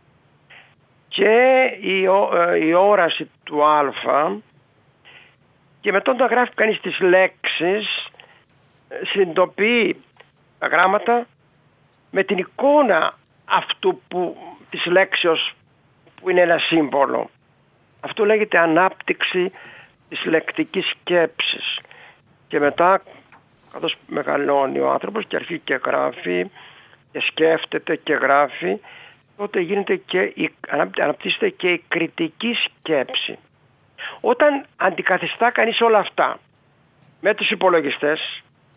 και η, η όραση του α, και μετά όταν γράφει κανείς τις λέξεις συνειδητοποιεί τα γράμματα με την εικόνα αυτού που, της λέξεως που είναι ένα σύμβολο. Αυτό λέγεται ανάπτυξη της λεκτικής σκέψης. Και μετά καθώς μεγαλώνει ο άνθρωπος και αρχίζει και γράφει και σκέφτεται και γράφει, τότε γίνεται και η, αναπτύσσεται και η κριτική σκέψη. Όταν αντικαθιστά κανείς όλα αυτά με τους υπολογιστές,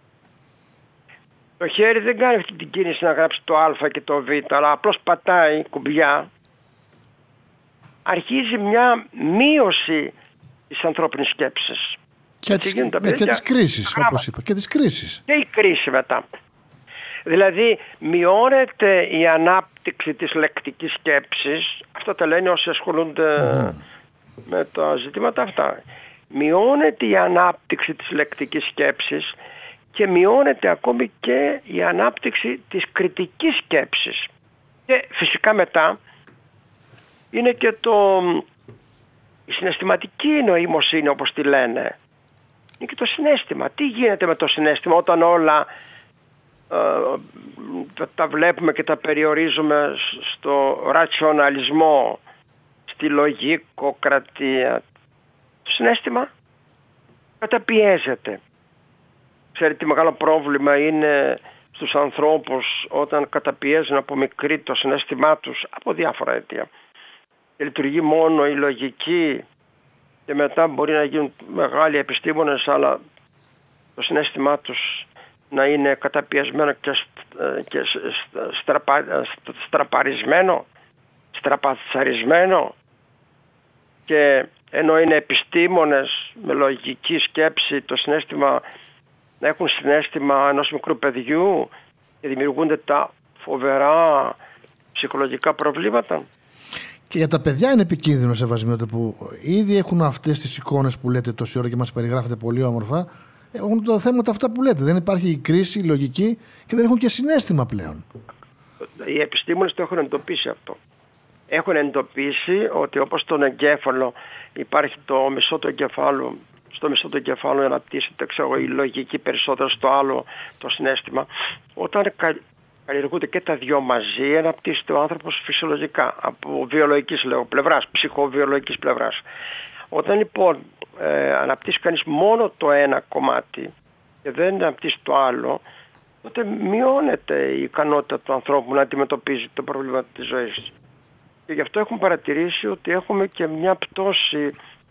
το χέρι δεν κάνει αυτή την κίνηση να γράψει το α και το β, αλλά απλώς πατάει κουμπιά, αρχίζει μια μείωση της ανθρώπινης σκέψης. Και, τις, ναι, και τις κρίσεις, όπως είπα, και τις κρίσεις. Και η κρίση μετά. Δηλαδή μειώνεται η ανάπτυξη της λεκτικής σκέψης, αυτό τα λένε όσοι ασχολούνται mm. με τα ζητήματα αυτά. Μειώνεται η ανάπτυξη της λεκτικής σκέψης και μειώνεται ακόμη και η ανάπτυξη της κριτικής σκέψης. Και φυσικά μετά είναι και το, η συναισθηματική νοημοσύνη, όπως τη λένε. Είναι και το συναίσθημα. Τι γίνεται με το συναίσθημα όταν όλα ε, τα βλέπουμε και τα περιορίζουμε στο ρατσιοναλισμό, στη λογικοκρατία. Το συναίσθημα καταπιέζεται. Ξέρετε τι μεγάλο πρόβλημα είναι στους ανθρώπους όταν καταπιέζουν από μικρή το συναίσθημά τους από διάφορα αίτια. Και λειτουργεί μόνο η λογική και μετά μπορεί να γίνουν μεγάλοι επιστήμονες, αλλά το συναίσθημά τους να είναι καταπιεσμένο και, και στραπα, στραπαρισμένο, στραπατσαρισμένο, και ενώ είναι επιστήμονες με λογική σκέψη, το συναίσθημα, να έχουν συναίσθημα ενός μικρού παιδιού και δημιουργούνται τα φοβερά ψυχολογικά προβλήματα. Και για τα παιδιά είναι επικίνδυνο, Σεβασμιώτα, που ήδη έχουν αυτές τις εικόνες που λέτε τόση ώρα και μας περιγράφετε πολύ όμορφα. Έχουν τα θέματα αυτά που λέτε. Δεν υπάρχει η κρίση, η λογική, και δεν έχουν και συναίσθημα πλέον. Οι επιστήμονες το έχουν εντοπίσει αυτό. Έχουν εντοπίσει ότι όπως στον εγκέφαλο υπάρχει το μισό του εγκεφάλου, στο μισό του εγκεφάλου αναπτύσσεται, ξέρω, η λογική περισσότερο, στο άλλο το συναίσθημα. Όταν κα, καλλιεργούνται και τα δυο μαζί, αναπτύσσεται ο άνθρωπος φυσιολογικά, από βιολογικής λέω, πλευράς, ψυχοβιολογικής πλευράς. Όταν λοιπόν ε, αναπτύσσει κανείς μόνο το ένα κομμάτι και δεν αναπτύσσει το άλλο, τότε μειώνεται η ικανότητα του ανθρώπου να αντιμετωπίζει το πρόβλημα της ζωής. Και γι' αυτό έχουμε παρατηρήσει ότι έχουμε και μια πτώση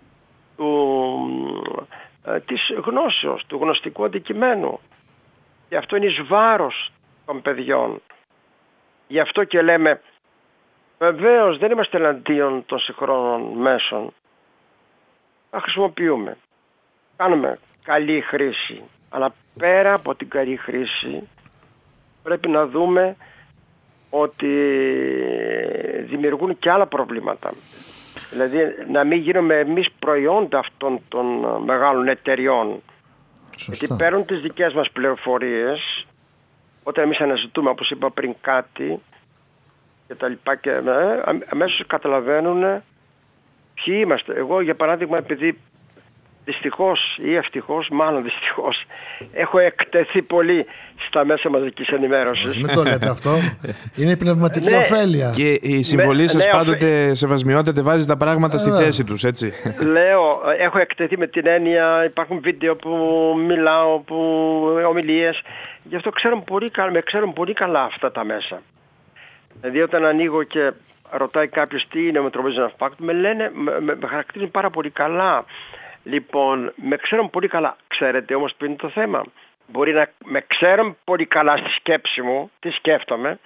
του, ε, της γνώσεως, του γνωστικού αντικειμένου. Και αυτό είναι εις βάρος των παιδιών. Γι' αυτό και λέμε, βεβαίως δεν είμαστε εναντίον των συγχρόνων μέσων. Θα χρησιμοποιούμε. Κάνουμε καλή χρήση. Αλλά πέρα από την καλή χρήση πρέπει να δούμε ότι δημιουργούν και άλλα προβλήματα. Δηλαδή να μην γίνουμε εμείς προϊόντα αυτών των μεγάλων εταιριών. Σωστά. Γιατί παίρνουν τις δικές μας πληροφορίες όταν εμείς αναζητούμε, όπως είπα πριν, κάτι και τα λοιπά, και ε, αμέσως καταλαβαίνουν ποιοι είμαστε. Εγώ για παράδειγμα, επειδή δυστυχώς ή ευτυχώς, μάλλον δυστυχώς, έχω εκτεθεί πολύ στα μέσα μαζικής ενημέρωσης. Μην το λέτε αυτό. Είναι η πνευματική ναι. ωφέλεια. Και η συμβολή σας πάντοτε, Σεβασμιότητα, βάζει τα πράγματα στη θέση τους, έτσι. Λέω, έχω εκτεθεί με την έννοια, υπάρχουν βίντεο που μιλάω, που ομιλίες. Γι' αυτό ξέρουν πολύ, με ξέρουν πολύ καλά αυτά τα μέσα. Δηλαδή όταν ανοίγω και ρωτάει κάποιος τι είναι ο Metrovision of Fact, με λένε, με, με χαρακτηρίζουν πάρα πολύ καλά. Λοιπόν, με ξέρουν πολύ καλά. Ξέρετε όμως ποιο είναι το θέμα? Μπορεί να με ξέρουν πολύ καλά στη σκέψη μου, τι σκέφτομαι,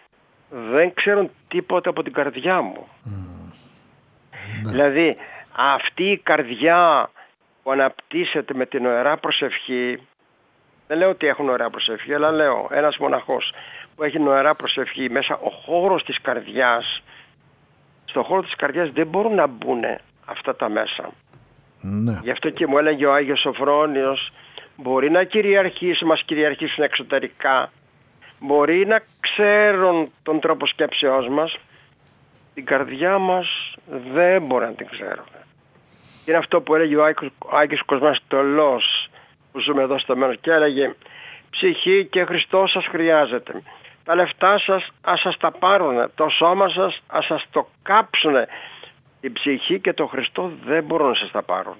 δεν ξέρουν τίποτα από την καρδιά μου. Mm. Δηλαδή, αυτή η καρδιά που αναπτύσσεται με την ωραία προσευχή, δεν λέω ότι έχουν ωραία προσευχή, αλλά λέω ένας μοναχός που έχει ωραία προσευχή μέσα, ο χώρος της καρδιάς, στον χώρο της καρδιάς δεν μπορούν να μπουν αυτά τα μέσα. Ναι. Γι' αυτό και μου έλεγε ο Άγιος Σοφρόνιος, μπορεί να κυριαρχήσει, μας κυριαρχήσουν εξωτερικά, μπορεί να ξέρουν τον τρόπο σκέψεώς μας, την καρδιά μας δεν μπορεί να την ξέρουν. Είναι αυτό που έλεγε ο Άγιος, ο Άγιος Κοσμάς Τολός, που ζούμε εδώ στο μέρος, και έλεγε, ψυχή και Χριστός σας χρειάζεται. Τα λεφτά σας ας σας τα πάρουν, το σώμα σας ας σας το κάψουν. Η ψυχή και το Χριστό δεν μπορούν να σας τα πάρουν.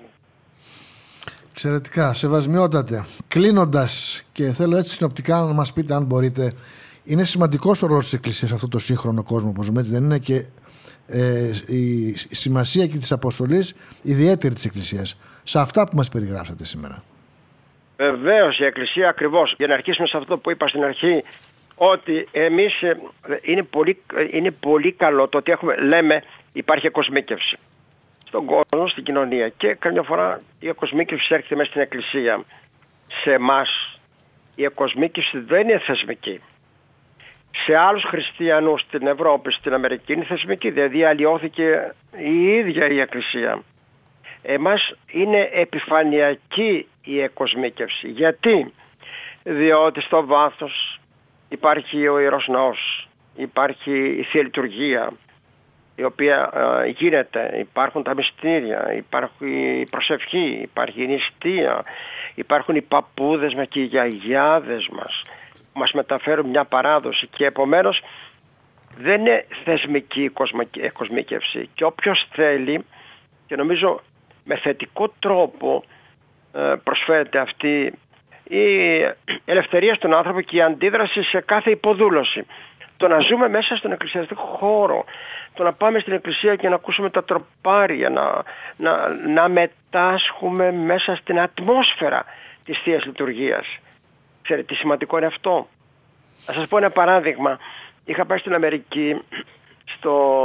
Εξαιρετικά, Σεβασμιότατε. Κλείνοντας, και θέλω έτσι συνοπτικά να μας πείτε, αν μπορείτε, είναι σημαντικός ο ρόλος της Εκκλησίας σε αυτό το σύγχρονο κόσμο που ζούμε, έτσι δεν είναι? Και ε, η σημασία και της αποστολής ιδιαίτερη της Εκκλησίας σε αυτά που μας περιγράψατε σήμερα. Βεβαίως, η Εκκλησία ακριβώς. Για να αρχίσουμε σε αυτό που είπα στην αρχή, ότι εμείς είναι πολύ, είναι πολύ καλό το ότι έχουμε, λέμε, υπάρχει εκοσμίκευση στον κόσμο, στην κοινωνία, και καμιά φορά η εκοσμίκευση έρχεται μέσα στην Εκκλησία. Σε εμάς η εκοσμίκευση δεν είναι θεσμική. Σε άλλους χριστιανούς στην Ευρώπη, στην Αμερική είναι θεσμική, δηλαδή αλλοιώθηκε η ίδια η Εκκλησία. Εμάς είναι επιφανειακή η εκοσμίκευση. Γιατί? Διότι στο βάθος υπάρχει ο Ιερός Ναός, υπάρχει η Θεία Λειτουργία, η οποία ε, γίνεται, υπάρχουν τα μυστήρια, υπάρχει η προσευχή, υπάρχει η νηστεία, υπάρχουν οι παππούδες μας και οι γιαγιάδες μας που μας μεταφέρουν μια παράδοση, και επομένως δεν είναι θεσμική η εκοσμίκευση, και όποιος θέλει, και νομίζω με θετικό τρόπο ε, προσφέρεται αυτή η ελευθερία στον άνθρωπο και η αντίδραση σε κάθε υποδούλωση. Το να ζούμε μέσα στον εκκλησιαστικό χώρο, το να πάμε στην εκκλησία και να ακούσουμε τα τροπάρια, να, να, να μετάσχουμε μέσα στην ατμόσφαιρα της Θείας Λειτουργίας. Ξέρετε τι σημαντικό είναι αυτό? Θα σας πω ένα παράδειγμα. Είχα πάει στην Αμερική, στο,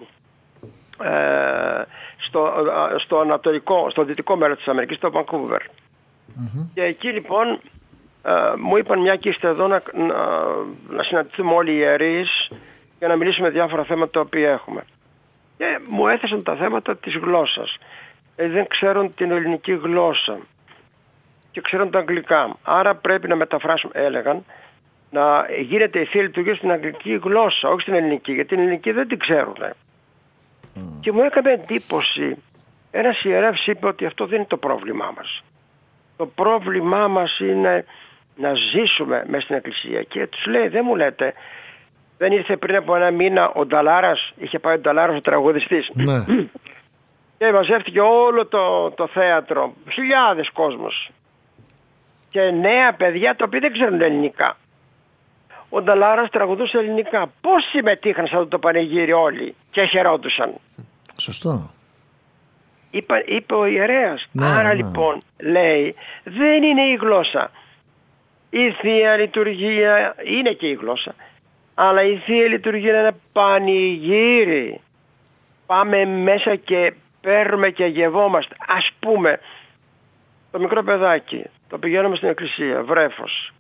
ε, στο, στο ανατολικό, στο δυτικό μέρος της Αμερικής, στο Vancouver. Mm-hmm. Και εκεί λοιπόν ε, μου είπαν, μια και είστε εδώ, να, να, να συναντηθούμε όλοι οι ιερείς για να μιλήσουμε διάφορα θέματα τα οποία έχουμε. Και μου έθεσαν τα θέματα της γλώσσας. Ε, δεν ξέρουν την ελληνική γλώσσα και ξέρουν τα αγγλικά. Άρα πρέπει να μεταφράσουμε, έλεγαν, να γίνεται η Θεία Λειτουργία στην αγγλική γλώσσα, όχι στην ελληνική, γιατί την ελληνική δεν την ξέρουν. Mm. Και μου έκανε εντύπωση, ένας ιερεύς είπε ότι αυτό δεν είναι το πρόβλημά μας. Το πρόβλημά μας είναι να ζήσουμε μέσα στην εκκλησία. Και τους λέει, δεν μου λέτε, δεν ήρθε πριν από ένα μήνα ο Νταλάρας, είχε πάει ο Νταλάρας ο τραγουδιστής. Ναι. Και μαζεύτηκε όλο το, το θέατρο, χιλιάδες κόσμος. Και νέα παιδιά τα οποία δεν ξέρουν ελληνικά. Ο Νταλάρας τραγουδούσε ελληνικά. Πώς συμμετείχαν σε αυτό το πανηγύρι όλοι και χαιρόντουσαν? Σωστό. Είπα, είπε ο ιερέας. Ναι, Άρα ναι. λοιπόν, λέει, δεν είναι η γλώσσα. Η Θεία Λειτουργία είναι και η γλώσσα. Αλλά η Θεία Λειτουργία είναι ένα πανηγύρι. Πάμε μέσα και παίρνουμε και γευόμαστε. Ας πούμε, το μικρό παιδάκι, το πηγαίνουμε στην εκκλησία, βρέφος.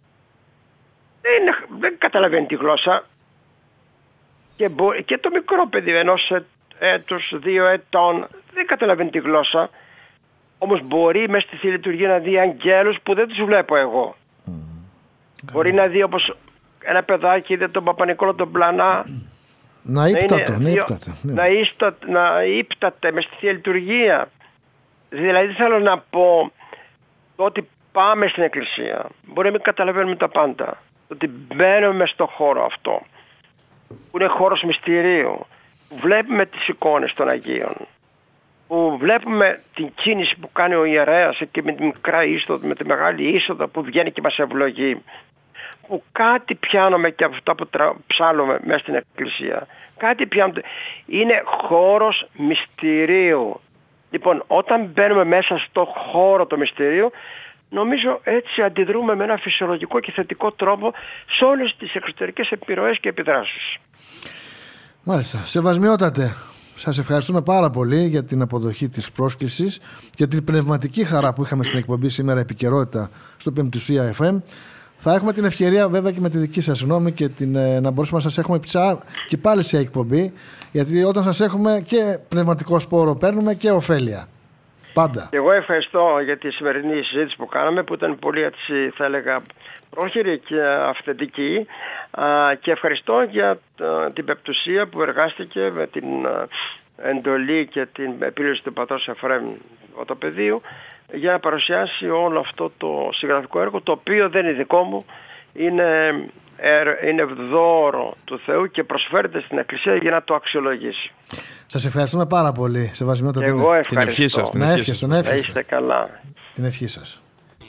Δεν, δεν καταλαβαίνει τη γλώσσα. Και, μπο, και το μικρό παιδί ενός έτους, δύο ετών, δεν καταλαβαίνει τη γλώσσα. Όμως μπορεί μέσα στη Θεία Λειτουργία να δει αγγέλους που δεν τους βλέπω εγώ. Mm. Μπορεί mm. να δει όπως ένα παιδάκι είδε τον Παπα-Νικόλαο τον Πλανά. Να ύπταται, να ύπταται. Να, ίστα, να ύπταται μες στη Θεία Λειτουργία. Δηλαδή θέλω να πω το ότι πάμε στην εκκλησία. Μπορεί να μην καταλαβαίνουμε τα πάντα. Ότι μπαίνουμε στο χώρο αυτό, που είναι χώρος μυστηρίου. Βλέπουμε τις εικόνες των Αγίων. Που βλέπουμε την κίνηση που κάνει ο ιερέας και με τη μικρά είσοδο, με τη μεγάλη είσοδο που βγαίνει και μας ευλογεί. Που κάτι πιάνουμε και από αυτά που τρα... ψάλλουμε μέσα στην εκκλησία. Κάτι πιάνουμε. Είναι χώρος μυστηρίου. Λοιπόν, όταν μπαίνουμε μέσα στο χώρο του μυστηρίου, νομίζω έτσι αντιδρούμε με ένα φυσιολογικό και θετικό τρόπο σε όλες τις εξωτερικές επιρροές και επιδράσεις. Μάλιστα. Σεβασμιότατε, σας ευχαριστούμε πάρα πολύ για την αποδοχή της πρόσκλησης, για την πνευματική χαρά που είχαμε στην εκπομπή σήμερα Επικαιρότητα στο Πεμπτουσία εφ εμ. Θα έχουμε την ευκαιρία βέβαια και με τη δική σας γνώμη και την, να μπορέσουμε να σας έχουμε πια και πάλι σε εκπομπή, γιατί όταν σας έχουμε και πνευματικό σπόρο παίρνουμε και ωφέλεια. Πάντα. Εγώ ευχαριστώ για τη σημερινή συζήτηση που κάναμε, που ήταν πολύ, έτσι θα έλεγα, πρόχειρη και αυθεντική, και ευχαριστώ για την πεπτουσία που εργάστηκε με την εντολή και την επίλυση του πατρός Εφραίμ Ορθοπεδίου για να παρουσιάσει όλο αυτό το συγγραφικό έργο, το οποίο δεν είναι δικό μου, είναι, είναι δώρο του Θεού και προσφέρεται στην Εκκλησία για να το αξιολογήσει. Σας ευχαριστούμε πάρα πολύ. Σεβασμιότατα. Εγώ ευχαριστώ. Την ευχή σας. Να εύχεστε, να εύχεστε. Είστε καλά. Την ευχή σας.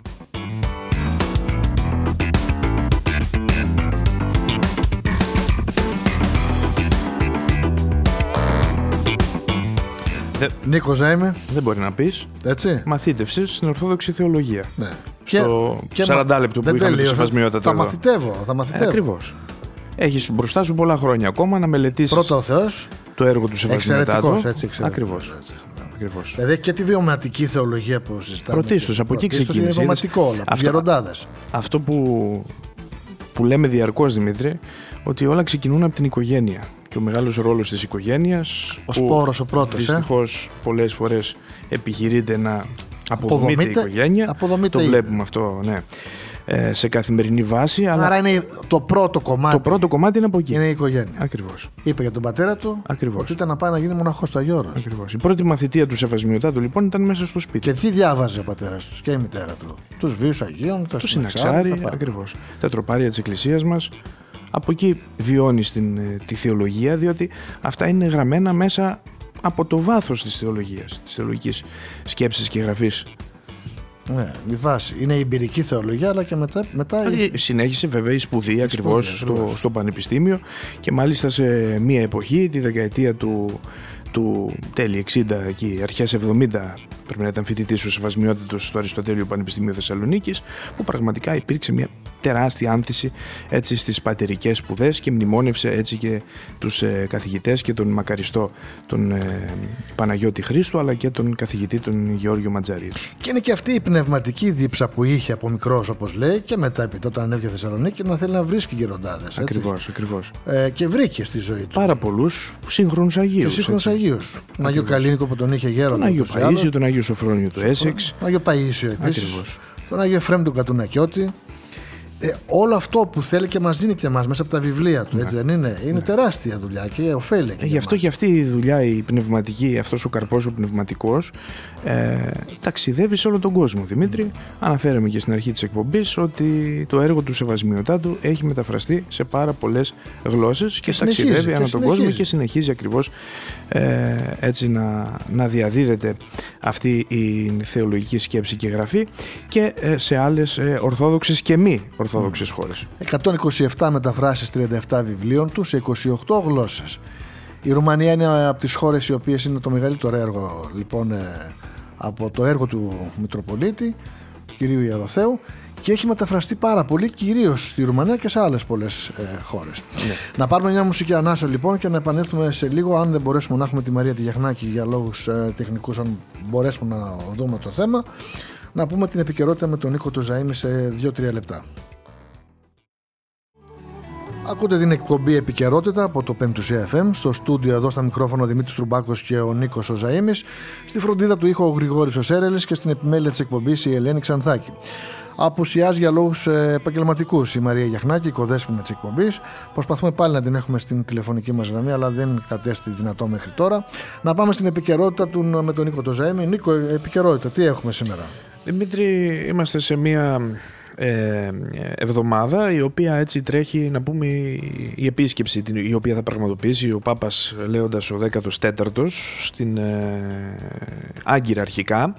Δε... Νίκος να είμαι. Δεν μπορεί να πεις. Έτσι. Μαθήτευση στην Ορθόδοξη Θεολογία. Ναι. Στο και, σαράντα λεπτό που είχαμε το σεβασμιότατο. Θα μαθητεύω. Θα μαθητεύω. Ε, ακριβώς. Έχεις μπροστά σου πολλά χρόνια ακόμα να μελετήσεις. Πρώτο ο Θεός. Το έργο του σεβασμιότατου. Εξαιρετικός, έτσι. Ακριβώς. Ακριβώς. Δηλαδή και τη βιωματική θεολογία που συζητάμε. Πρωτίστως, από εκεί ξεκίνησε. Είναι βιωματικό όλα, από τους γεροντάδες. Αυτό που, που που λέμε διαρκώς, Δημήτρη, ότι όλα ξεκινούν από την οικογένεια. Και ο μεγάλος ρόλος της οικογένειας, ο σπόρος ο πρώτος, δυστυχώς ε? πολλές φορές επιχειρείται να αποδομείται η οικογένεια. Αποδομείται το η... βλέπουμε αυτό, ναι, σε καθημερινή βάση. Άρα αλλά είναι το πρώτο κομμάτι. Το πρώτο κομμάτι είναι από εκεί. Είναι η οικογένεια. Ακριβώς. Είπε για τον πατέρα του Ακριβώς. ότι ήταν να πάει να γίνει μοναχός στο Αγιώρος. Ακριβώς. Η πρώτη μαθητεία του Σεβασμιωτάτου λοιπόν ήταν μέσα στο σπίτι. Και τι διάβαζε ο πατέρας του και η μητέρα του? Τους βίους Αγίων, το συναξάρι. Ακριβώς. Τα τροπάρια της Εκκλησίας μας. Από εκεί βιώνει την, τη θεολογία, διότι αυτά είναι γραμμένα μέσα από το βάθος της θεολογίας, της θεολογικής σκέψης και γραφής. Ναι, η βάση. Είναι η εμπειρική θεολογία, αλλά και μετά. μετά η... Συνέχισε βέβαια η σπουδή η ακριβώς σπουδή, στο, ακριβώς. στο πανεπιστήμιο και μάλιστα σε μία εποχή, τη δεκαετία του, του τέλη εξήντα και αρχές εβδομήντα, πρέπει να ήταν φοιτητής ο Σεβασμιότητος στο Αριστοτέλειο Πανεπιστήμιο Θεσσαλονίκης, που πραγματικά υπήρξε μια τεράστια άνθηση έτσι στις πατερικές σπουδές και μνημόνευσε έτσι και τους ε, καθηγητές και τον μακαριστό τον ε, Παναγιώτη Χρήστο, αλλά και τον καθηγητή τον Γεώργιο Ματζαρίδη. Και είναι και αυτή η πνευματική δίψα που είχε από μικρός, όπως λέει, και μετά επειδή όταν ανέβηκε Θεσσαλονίκη να θέλει να βρίσκει γεροντάδες. Ακριβώς, ακριβώς. Ε, και βρήκε στη ζωή του πάρα πολλούς σύγχρονους Αγίους. Σύγχρονους Αγίους. Τον Άγιο Καλίνικο που τον είχε γέροντα. Τον Άγιο Παΐσιο, τον Άγιο Σοφρόνιο του Έσεξ. Τον Άγιο Παΐσιο επίσης. Τον Άγιο Εφραίμ του Κατουνακιώτη. Ε, όλο αυτό που θέλει και μας δίνει και εμάς μέσα από τα βιβλία του, ναι. έτσι δεν είναι? Είναι ναι. τεράστια δουλειά και ωφέλει. Ε, γι' αυτό και αυτή η δουλειά, η πνευματική, αυτός ο καρπός ο πνευματικός, ε, ταξιδεύει σε όλο τον κόσμο. Δημήτρη, αναφέραμε και στην αρχή της εκπομπής ότι το έργο του Σεβασμιωτάτου έχει μεταφραστεί σε πάρα πολλές γλώσσες και, και ταξιδεύει ανά τον κόσμο και συνεχίζει ακριβώς ε, έτσι να, να διαδίδεται αυτή η θεολογική σκέψη και γραφή και ε, σε άλλες ε, ορθόδοξες και μη ορθόδοξες χώρες. εκατόν είκοσι επτά μεταφράσεις τριάντα επτά βιβλίων του σε είκοσι οκτώ γλώσσες. Η Ρουμανία είναι από τις χώρες οι οποίες είναι το μεγαλύτερο έργο λοιπόν από το έργο του Μητροπολίτη, του κυρίου Ιεροθέου, και έχει μεταφραστεί πάρα πολύ, κυρίως στη Ρουμανία και σε άλλες πολλές ε, χώρες. Ναι. Να πάρουμε μια μουσική ανάσα λοιπόν και να επανέλθουμε σε λίγο, αν δεν μπορέσουμε να έχουμε τη Μαρία τη Γιαχνάκη για λόγους ε, τεχνικούς, αν μπορέσουμε να δούμε το θέμα, να πούμε την επικαιρότητα με τον Νίκο το Ζαΐμι σε δύο τρία λεπτά. Ακούτε την εκπομπή Επικαιρότητα από το Πέμπτουσία εφ εμ. Στο στούντιο εδώ στα μικρόφωνα ο Δημήτρης Τρουμπάκος και ο Νίκος ο Ζαΐμις. Στη φροντίδα του ήχου ο Γρηγόρης ο Σέρελης και στην επιμέλεια της εκπομπής η Ελένη Ξανθάκη. Απουσιάζει για λόγους επαγγελματικούς η Μαρία Γιαχνάκη, η οικοδέσποινα της εκπομπής. Προσπαθούμε πάλι να την έχουμε στην τηλεφωνική μας γραμμή, αλλά δεν κατέστη δυνατό μέχρι τώρα. Να πάμε στην επικαιρότητα του με τον Νίκο το Ζαΐμι. Νίκο, επικαιρότητα, τι έχουμε σήμερα? Δημήτρη, είμαστε σε μια ε, εβδομάδα η οποία έτσι τρέχει, να πούμε, η επίσκεψη η οποία θα πραγματοποιήσει ο Πάπας Λέοντας ο δέκατος τέταρτος στην ε, Άγκυρα αρχικά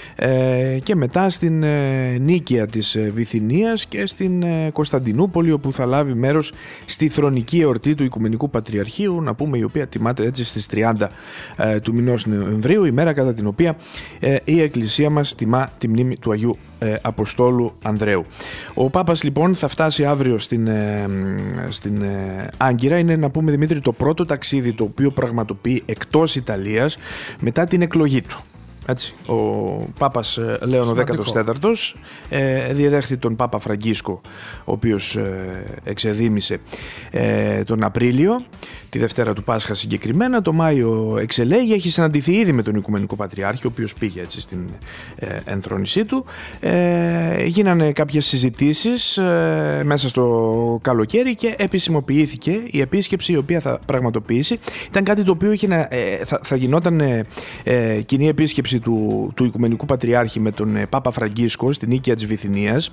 ε, και μετά στην ε, Νίκαια της ε, Βυθινίας και στην ε, Κωνσταντινούπολη, όπου θα λάβει μέρος στη θρονική εορτή του Οικουμενικού Πατριαρχείου, να πούμε, η οποία τιμάται έτσι στις τριάντα ε, του μηνός Νοεμβρίου, ημέρα κατά την οποία ε, η Εκκλησία μας τιμά τη μνήμη του Αγίου ε, Αποστόλου Ανδρέου. Ο Πάπας λοιπόν θα φτάσει αύριο στην, ε, στην ε, Άγκυρα. Είναι, να πούμε, Δημήτρη, το πρώτο ταξίδι το οποίο πραγματοποιεί εκτός Ιταλίας μετά την εκλογή του. Έτσι, ο Πάπας Λέων ο δέκατος τέταρτος ε, διαδέχθη τον Πάπα Φραγκίσκο, ο οποίος ε, εξεδήμησε ε, τον Απρίλιο, τη Δευτέρα του Πάσχα συγκεκριμένα. Το Μάιο εξελέγει, έχει συναντηθεί ήδη με τον Οικουμενικό Πατριάρχη, ο οποίος πήγε έτσι στην ε, ενθρόνησή του. Ε, γίνανε κάποιες συζητήσεις ε, μέσα στο καλοκαίρι και επισημοποιήθηκε η επίσκεψη η οποία θα πραγματοποιήσει. Ήταν κάτι το οποίο είχε να, ε, θα, θα γινόταν ε, ε, κοινή επίσκεψη του, του Οικουμενικού Πατριάρχη με τον ε, Πάπα Φραγκίσκο στην Νίκαια της Βυθινίας,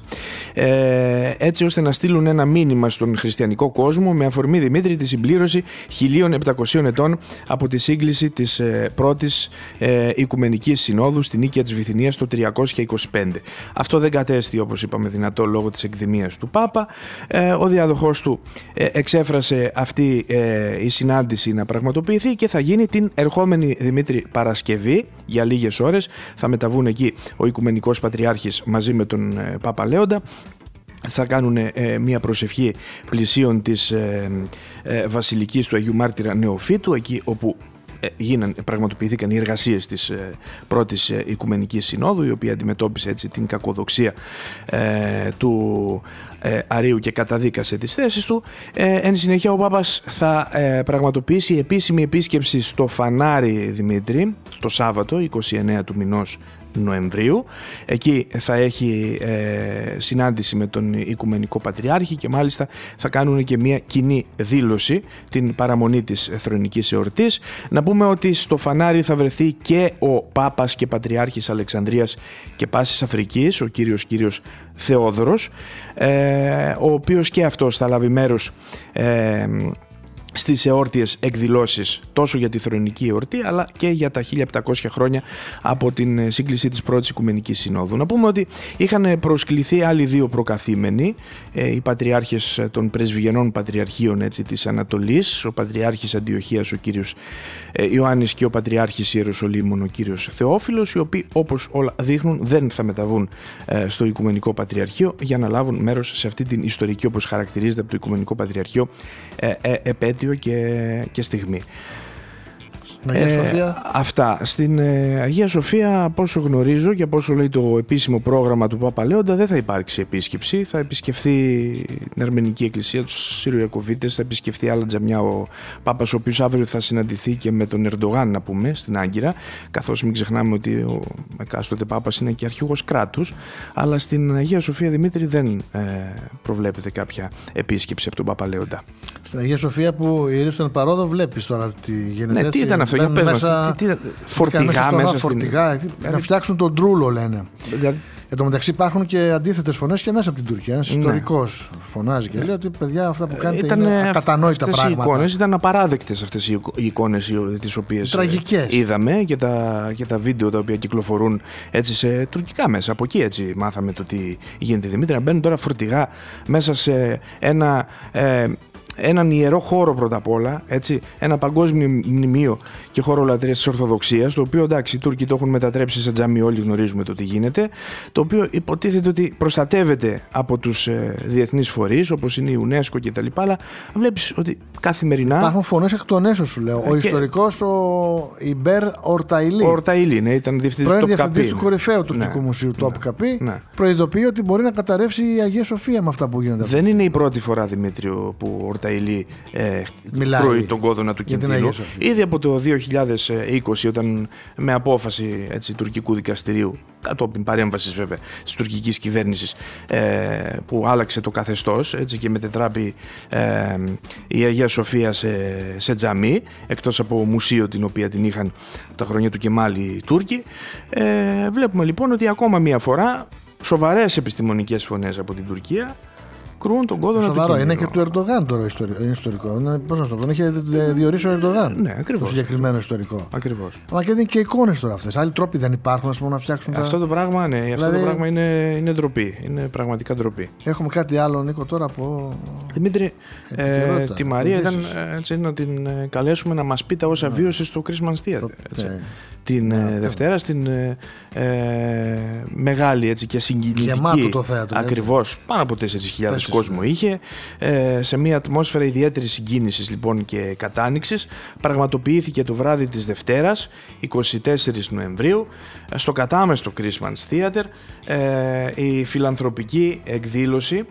ε, έτσι ώστε να στείλουν ένα μήνυμα στον χριστιανικό κόσμο με αφορμή, Δημήτρη, τη συμπλήρωση χίλια επτακόσιων ετών από τη σύγκληση της ε, πρώτης ε, Οικουμενικής Συνόδου στην Νίκαια της Βυθινίας το τριακόσια είκοσι πέντε. Αυτό δεν κατέστη, όπως είπαμε, δυνατό λόγω της εκδημίας του Πάπα. Ε, ο διάδοχός του ε, εξέφρασε αυτή ε, η συνάντηση να πραγματοποιηθεί και θα γίνει την ερχόμενη, Δημήτρη, Παρασκευή. Για λίγες ώρες θα μεταβούν εκεί ο Οικουμενικός Πατριάρχης μαζί με τον ε, Πάπα Λέοντα. Θα κάνουν ε, μια προσευχή πλησίων της ε, ε, Βασιλικής του Αγίου Μάρτυρα Νεοφύτου, εκεί όπου γίναν, πραγματοποιήθηκαν οι εργασίες της πρώτης Οικουμενικής Συνόδου, η οποία αντιμετώπισε έτσι την κακοδοξία ε, του ε, Αρείου και καταδίκασε τις θέσεις του. Ε, εν συνεχεία ο Πάπας θα ε, πραγματοποιήσει επίσημη επίσκεψη στο Φανάρι, Δημήτρη, το Σάββατο εικοστή ενάτη του μηνός Νοεμβρίου. Εκεί θα έχει ε, συνάντηση με τον Οικουμενικό Πατριάρχη και μάλιστα θα κάνουν και μια κοινή δήλωση την παραμονή της θρονικής εορτής. Να πούμε ότι στο Φανάρι θα βρεθεί και ο Πάπας και Πατριάρχης Αλεξανδρίας και Πάσης Αφρικής, ο κύριος κύριος Θεόδωρος, ε, ο οποίος και αυτός θα λάβει μέρος ε, στις εόρτιες εκδηλώσεις τόσο για τη θρονική εορτή αλλά και για τα χίλια επτακόσια χρόνια από την σύγκληση της πρώτης Οικουμενικής Συνόδου. Να πούμε ότι είχαν προσκληθεί άλλοι δύο προκαθήμενοι, οι πατριάρχες των πρεσβυγενών πατριαρχείων έτσι, της Ανατολής, ο πατριάρχης Αντιοχίας ο κύριος Ιωάννης και ο πατριάρχης Ιεροσολύμων ο κύριος Θεόφιλος, οι οποίοι όπως όλα δείχνουν δεν θα μεταβούν στο Οικουμενικό Πατριαρχείο για να λάβουν μέρος σε αυτή την ιστορική, όπως χαρακτηρίζεται από το Οικουμενικό Πατριαρχείο, επέτειο Και, και στιγμή. Αγία Σοφία. Ε, αυτά. Στην ε, Αγία Σοφία, από όσο γνωρίζω και από όσο λέει το επίσημο πρόγραμμα του Πάπα Λέοντα, δεν θα υπάρξει επίσκεψη. Θα επισκεφθεί την Αρμενική Εκκλησία, τους Συροιακοβίτες, θα επισκεφθεί άλλα τζαμιά ο Πάπας, ο οποίος αύριο θα συναντηθεί και με τον Ερντογάν, να πούμε, στην Άγκυρα. Καθώς μην ξεχνάμε ότι ο εκάστοτε Πάπας είναι και αρχηγός κράτους. Αλλά στην Αγία Σοφία, Δημήτρη, δεν ε, προβλέπεται κάποια επίσκεψη από τον Πάπα Λέοντα. Στην Αγία Σοφία που η Ρίστον Παρόδο βλέπει τώρα τι γίνεται. Ναι, τι ήταν αυτό, για πες μας, τι, τι, φορτηγά μέσα, μέσα στην... φορτηγά, στην... να φτιάξουν τον Τρούλο, λένε. Δηλαδή... Εν τω μεταξύ υπάρχουν και αντίθετες φωνές και μέσα από την Τουρκία. Ένας ιστορικός ναι. φωνάζει και λέει ότι παιδιά αυτά που κάνετε ήταν, είναι ακατανόητα πράγματα. Οι εικόνες ήταν απαράδεκτες, αυτές οι εικόνες τις οποίες τραγικές είδαμε και τα, και τα βίντεο τα οποία κυκλοφορούν έτσι σε τουρκικά μέσα. Από εκεί έτσι μάθαμε το τι γίνεται, Δημήτρη. Να μπαίνουν τώρα φορτηγά μέσα σε ένα... Ε, έναν ιερό χώρο πρώτα απ' όλα, έτσι, ένα παγκόσμιο μνημείο και χώρο λατρείας της Ορθοδοξίας, το οποίο εντάξει οι Τούρκοι το έχουν μετατρέψει σε τζάμι, όλοι γνωρίζουμε το τι γίνεται, το οποίο υποτίθεται ότι προστατεύεται από τους ε, διεθνείς φορείς όπως είναι η UNESCO και τα λοιπά, αλλά βλέπεις ότι καθημερινά... Υπάρχουν φωνές εκ των έσω, σου λέω. Ο και... ιστορικός ο Ιμπέρ Ορταϊλή. Ο Ορταϊλή, ναι, ήταν διευθυντής του διευθυντής του κορυφαίου τουρκικού ναι, μουσείου του ΟΠΚΑΠΗ, ναι. προειδοποιεί ότι μπορεί να καταρρεύσει η Αγία Σοφία με αυτά που γίνονται. Δεν είναι η πρώτη φορά, Δημήτριο, που ο Ορταϊλή ε, κρούει τον κόδωνα του κινδύνου. Ήδη από το δύο χιλιάδες είκοσι, όταν με απόφαση έτσι, τουρκικού δικαστηρίου, κατόπιν παρέμβασης βέβαια της τουρκικής κυβέρνησης, ε, που άλλαξε το καθεστώς έτσι, και μετετράπη ε, η Αγία Σοφία σε, σε τζαμί, εκτός από μουσείο την οποία την είχαν τα χρόνια του Κεμάλ οι Τούρκοι, ε, βλέπουμε λοιπόν ότι ακόμα μία φορά σοβαρές επιστημονικές φωνές από την Τουρκία κρούν τον κόδωνα σοβαρό, του κίνδυνου. Είναι και του Ερντογάν τώρα είναι ιστορικό. Είναι, πώς να το πω, τον είχε διορίσει ο Ερντογάν. Ναι, ακριβώς. Το συγκεκριμένο ιστορικό. Ακριβώς. Αλλά και δεν και εικόνες τώρα αυτές. Άλλοι τρόποι δεν υπάρχουν ας πούμε, να φτιάξουν. Αυτό τα... το πράγμα, ναι, δηλαδή... αυτό το πράγμα είναι, είναι ντροπή. Είναι πραγματικά ντροπή. Έχουμε κάτι άλλο, Νίκο, τώρα από. Δημήτρη, ε, τη Μαρία ήταν έτσι, να την καλέσουμε να μας πει τα όσα ναι. βίωσε στο Christmas Theater. Το... Έτσι. Ναι. Την ναι, Δευτέρα στην ε, ε, μεγάλη έτσι, και συγκινητική, το θέατρο, ακριβώς, πάνω από τέσσερις χιλιάδες κόσμο είχε, ε, σε μια ατμόσφαιρα ιδιαίτερης συγκίνησης λοιπόν και κατάνοιξης. Πραγματοποιήθηκε το βράδυ της Δευτέρας, εικοστή τέταρτη Νοεμβρίου, στο κατάμεστο Christmas Theater, ε, η φιλανθρωπική εκδήλωση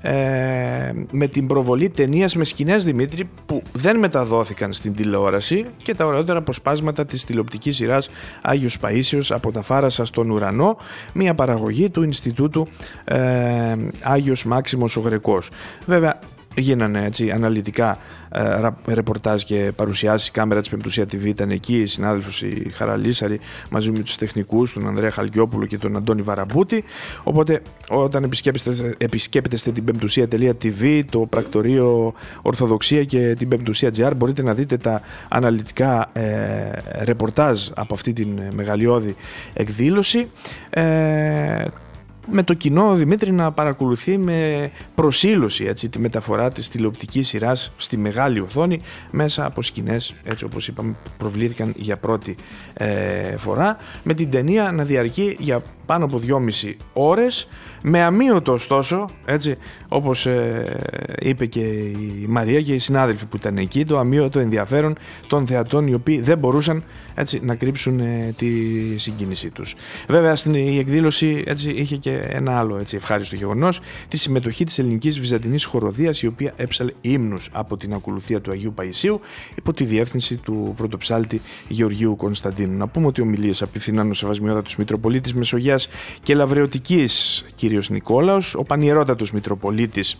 Ε, με την προβολή ταινίας με σκηνές, Δημήτρη, που δεν μεταδόθηκαν στην τηλεόραση και τα ωραιότερα αποσπάσματα της τηλεοπτικής σειράς Άγιος Παΐσιος από τα Φάρασα στον ουρανό, μια παραγωγή του Ινστιτούτου ε, Άγιος Μάξιμος ο Γρεκός. Βέβαια γίνανε έτσι αναλυτικά ε, ρεπορτάζ και παρουσιάσεις. Η κάμερα της Πεμπτουσία τι βι ήταν εκεί, η συνάδελφος η Χαραλίσαρη μαζί με τους τεχνικούς, τον Ανδρέα Χαλκιόπουλο και τον Αντώνη Βαραμπούτη. Οπότε όταν επισκέπτεστε, επισκέπτεστε την πεμπτουσία τελεία τι βι, το πρακτορείο Ορθοδοξία και την πεμπτουσία τελεία τζι άρ, μπορείτε να δείτε τα αναλυτικά ε, ρεπορτάζ από αυτή την μεγαλειώδη εκδήλωση. Ε, με το κοινό, Δημήτρη, να παρακολουθεί με προσήλωση, έτσι, τη μεταφορά της τηλεοπτικής σειράς στη μεγάλη οθόνη μέσα από σκηνές, έτσι όπως είπαμε, προβλήθηκαν για πρώτη ε, φορά, με την ταινία να διαρκεί για πάνω από δυόμιση ώρες, με αμείωτο ωστόσο, έτσι, όπως ε, είπε και η Μαρία και οι συνάδελφοι που ήταν εκεί, το αμείωτο ενδιαφέρον των θεατών, οι οποίοι δεν μπορούσαν, έτσι, να κρύψουν ε, τη συγκίνησή τους. Βέβαια, στην η εκδήλωση, έτσι, είχε και ένα άλλο, έτσι, ευχάριστο γεγονός, τη συμμετοχή της ελληνικής βυζαντινής χοροδίας, η οποία έψαλε ύμνους από την ακολουθία του Αγίου Παϊσίου υπό τη διεύθυνση του πρωτοψάλτη Γεωργίου Κωνσταντίνου. Να πούμε ότι ομιλίες απευθύναν ο Σεβασμιότατος Μητροπολίτης Μεσογείας και Λαβρεωτικής κύριος Νικόλαος, ο Πανιερότατος Μητροπολίτης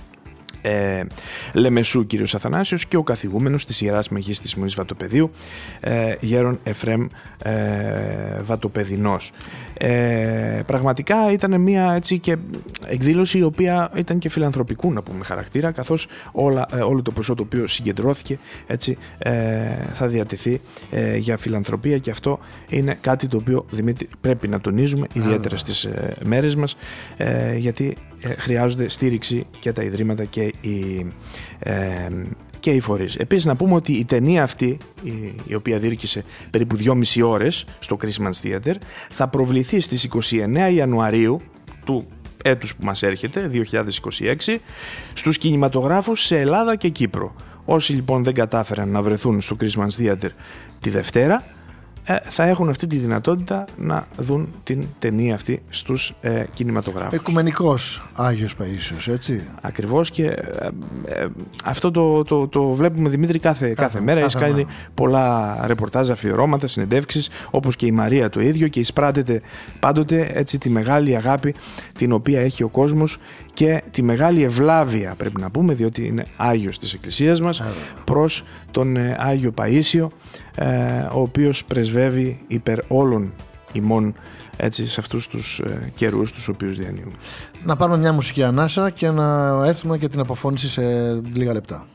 Ε, Λεμεσού κύριος Αθανάσιος και ο καθηγούμενος της Ιεράς Μεγής της Μονής Βατοπεδίου, ε, Γέρον Εφρέμ ε, Βατοπεδινός. Ε, πραγματικά ήταν μια, έτσι, και εκδήλωση η οποία ήταν και φιλανθρωπικού, να πούμε, χαρακτήρα, καθώς όλα, ε, όλο το ποσό το οποίο συγκεντρώθηκε, έτσι, ε, θα διατεθεί ε, για φιλανθρωπία, και αυτό είναι κάτι το οποίο, Δημήτρη, πρέπει να τονίζουμε ιδιαίτερα στις ε, μέρες μας, ε, γιατί ε, χρειάζονται στήριξη και τα ιδρύματα και οι, ε, και οι φορείς. Επίσης, να πούμε ότι η ταινία αυτή, η, η οποία διήρκησε περίπου δυόμιση ώρες στο Christmas Theater, θα προβληθεί στις είκοσι εννέα Ιανουαρίου του έτους που μας έρχεται, δύο χιλιάδες είκοσι έξι, στους κινηματογράφους σε Ελλάδα και Κύπρο. Όσοι λοιπόν δεν κατάφεραν να βρεθούν στο Christmas Theater τη Δευτέρα, ε, θα έχουν αυτή τη δυνατότητα να δουν την ταινία αυτή στους ε, κινηματογράφους. Οικουμενικός Άγιος Παΐσιος, έτσι. Ακριβώς, και ε, ε, αυτό το, το, το βλέπουμε, Δημήτρη, κάθε, κάθε, κάθε μέρα. Έχει κάνει πολλά ρεπορτάζ, αφιερώματα, συνεντεύξεις, όπως και η Μαρία το ίδιο, και εισπράττεται πάντοτε, έτσι, τη μεγάλη αγάπη την οποία έχει ο κόσμος και τη μεγάλη ευλάβεια, πρέπει να πούμε, διότι είναι Άγιος της Εκκλησίας μας, Άρα. προς τον ε, Άγιο Παΐσιο, ε, ο οποίος πρεσβεύει υπέρ όλων ημών, έτσι, σε αυτούς τους ε, καιρούς τους οποίους διανύουμε. Να πάρουμε μια μουσική ανάσα και να έρθουμε και την αποφώνηση σε λίγα λεπτά.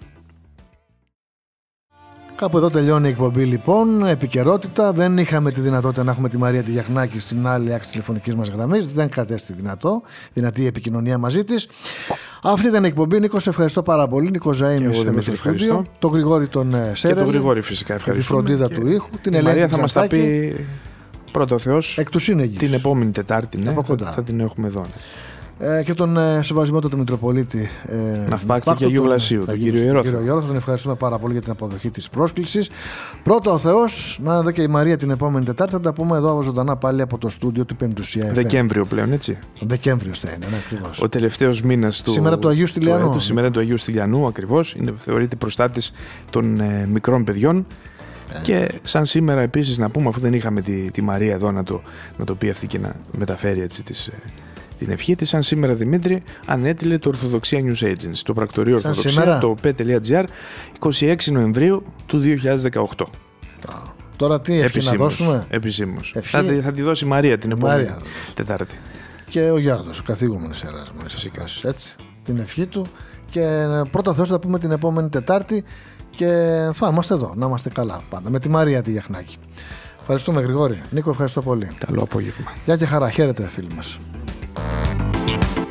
Κάπου εδώ τελειώνει η εκπομπή, λοιπόν. Επικαιρότητα. Δεν είχαμε τη δυνατότητα να έχουμε τη Μαρία τη Γιαχνάκη στην άλλη άκρη τηλεφωνικής μας γραμμής. Δεν κατέστη δυνατό, δυνατή η επικοινωνία μαζί της. Αυτή ήταν η εκπομπή. Νίκο, σε ευχαριστώ πάρα πολύ. Νίκο Ζαΐμις με στο στούντιο. Τον Γρηγόρη τον Σέρελ. Και τον Γρηγόρη, φυσικά, ευχαριστώ. Τη φροντίδα του ήχου. Την η Μαρία θα μας τα πει, πρώτο ο Θεός, εκ του σύνεγγυς, την επόμενη Τετάρτη. Ναι, θα, θα την έχουμε εδώ. Ναι. Ε, και τον ε, Σεβασμιότατο Μητροπολίτη ε, Ναυπάκτου και Αγίου Βλασίου, τον κύριο Ιερόθυμο. Τον ευχαριστούμε πάρα πολύ για την αποδοχή της πρόσκλησης. Πρώτο ο Θεός, να είναι εδώ και η Μαρία την επόμενη Τετάρτη. Θα τα πούμε εδώ ζωντανά πάλι από το στούντιο του Πεμπτουσία εφ εμ. Δεκέμβριο πλέον, έτσι. Δεκέμβριο θα είναι, ναι, ακριβώς. Ο τελευταίος μήνας του. Σήμερα του Αγίου Στυλιανού. Του, σήμερα του Αγίου Στυλιανού, ακριβώς. Θεωρείται προστάτης των ε, μικρών παιδιών. Ε. Και σαν σήμερα επίσης, να πούμε, αφού δεν είχαμε τη, τη Μαρία εδώ να το, να το πει αυτή και να μεταφέρει, έτσι, τις, την ευχή της, σαν σήμερα, Δημήτρη, ανέτειλε το Ορθοδοξία News Agency, το πρακτορείο Ορθοδοξία, το πι τελεία τζι άρ, είκοσι έξι Νοεμβρίου του δύο χιλιάδες δεκαοκτώ. Τώρα τι ευχή να δώσουμε? Επισήμως. Θα, θα τη δώσει η Μαρία την επόμενη Μαρία. Τετάρτη. Και ο Γιάρδος, ο καθηγούμενος Εράσμος, έτσι, την ευχή του. Και πρώτα Θεός θα πούμε την επόμενη Τετάρτη και θα είμαστε εδώ, να είμαστε καλά πάντα, με τη Μαρία τη Γιαχνάκη. Ευχαριστούμε, Γρηγόρη. Νίκο, ευχαριστώ πολύ. Καλό απόγευμα. Γεια και χαρά. Χαίρετε, φίλοι μας.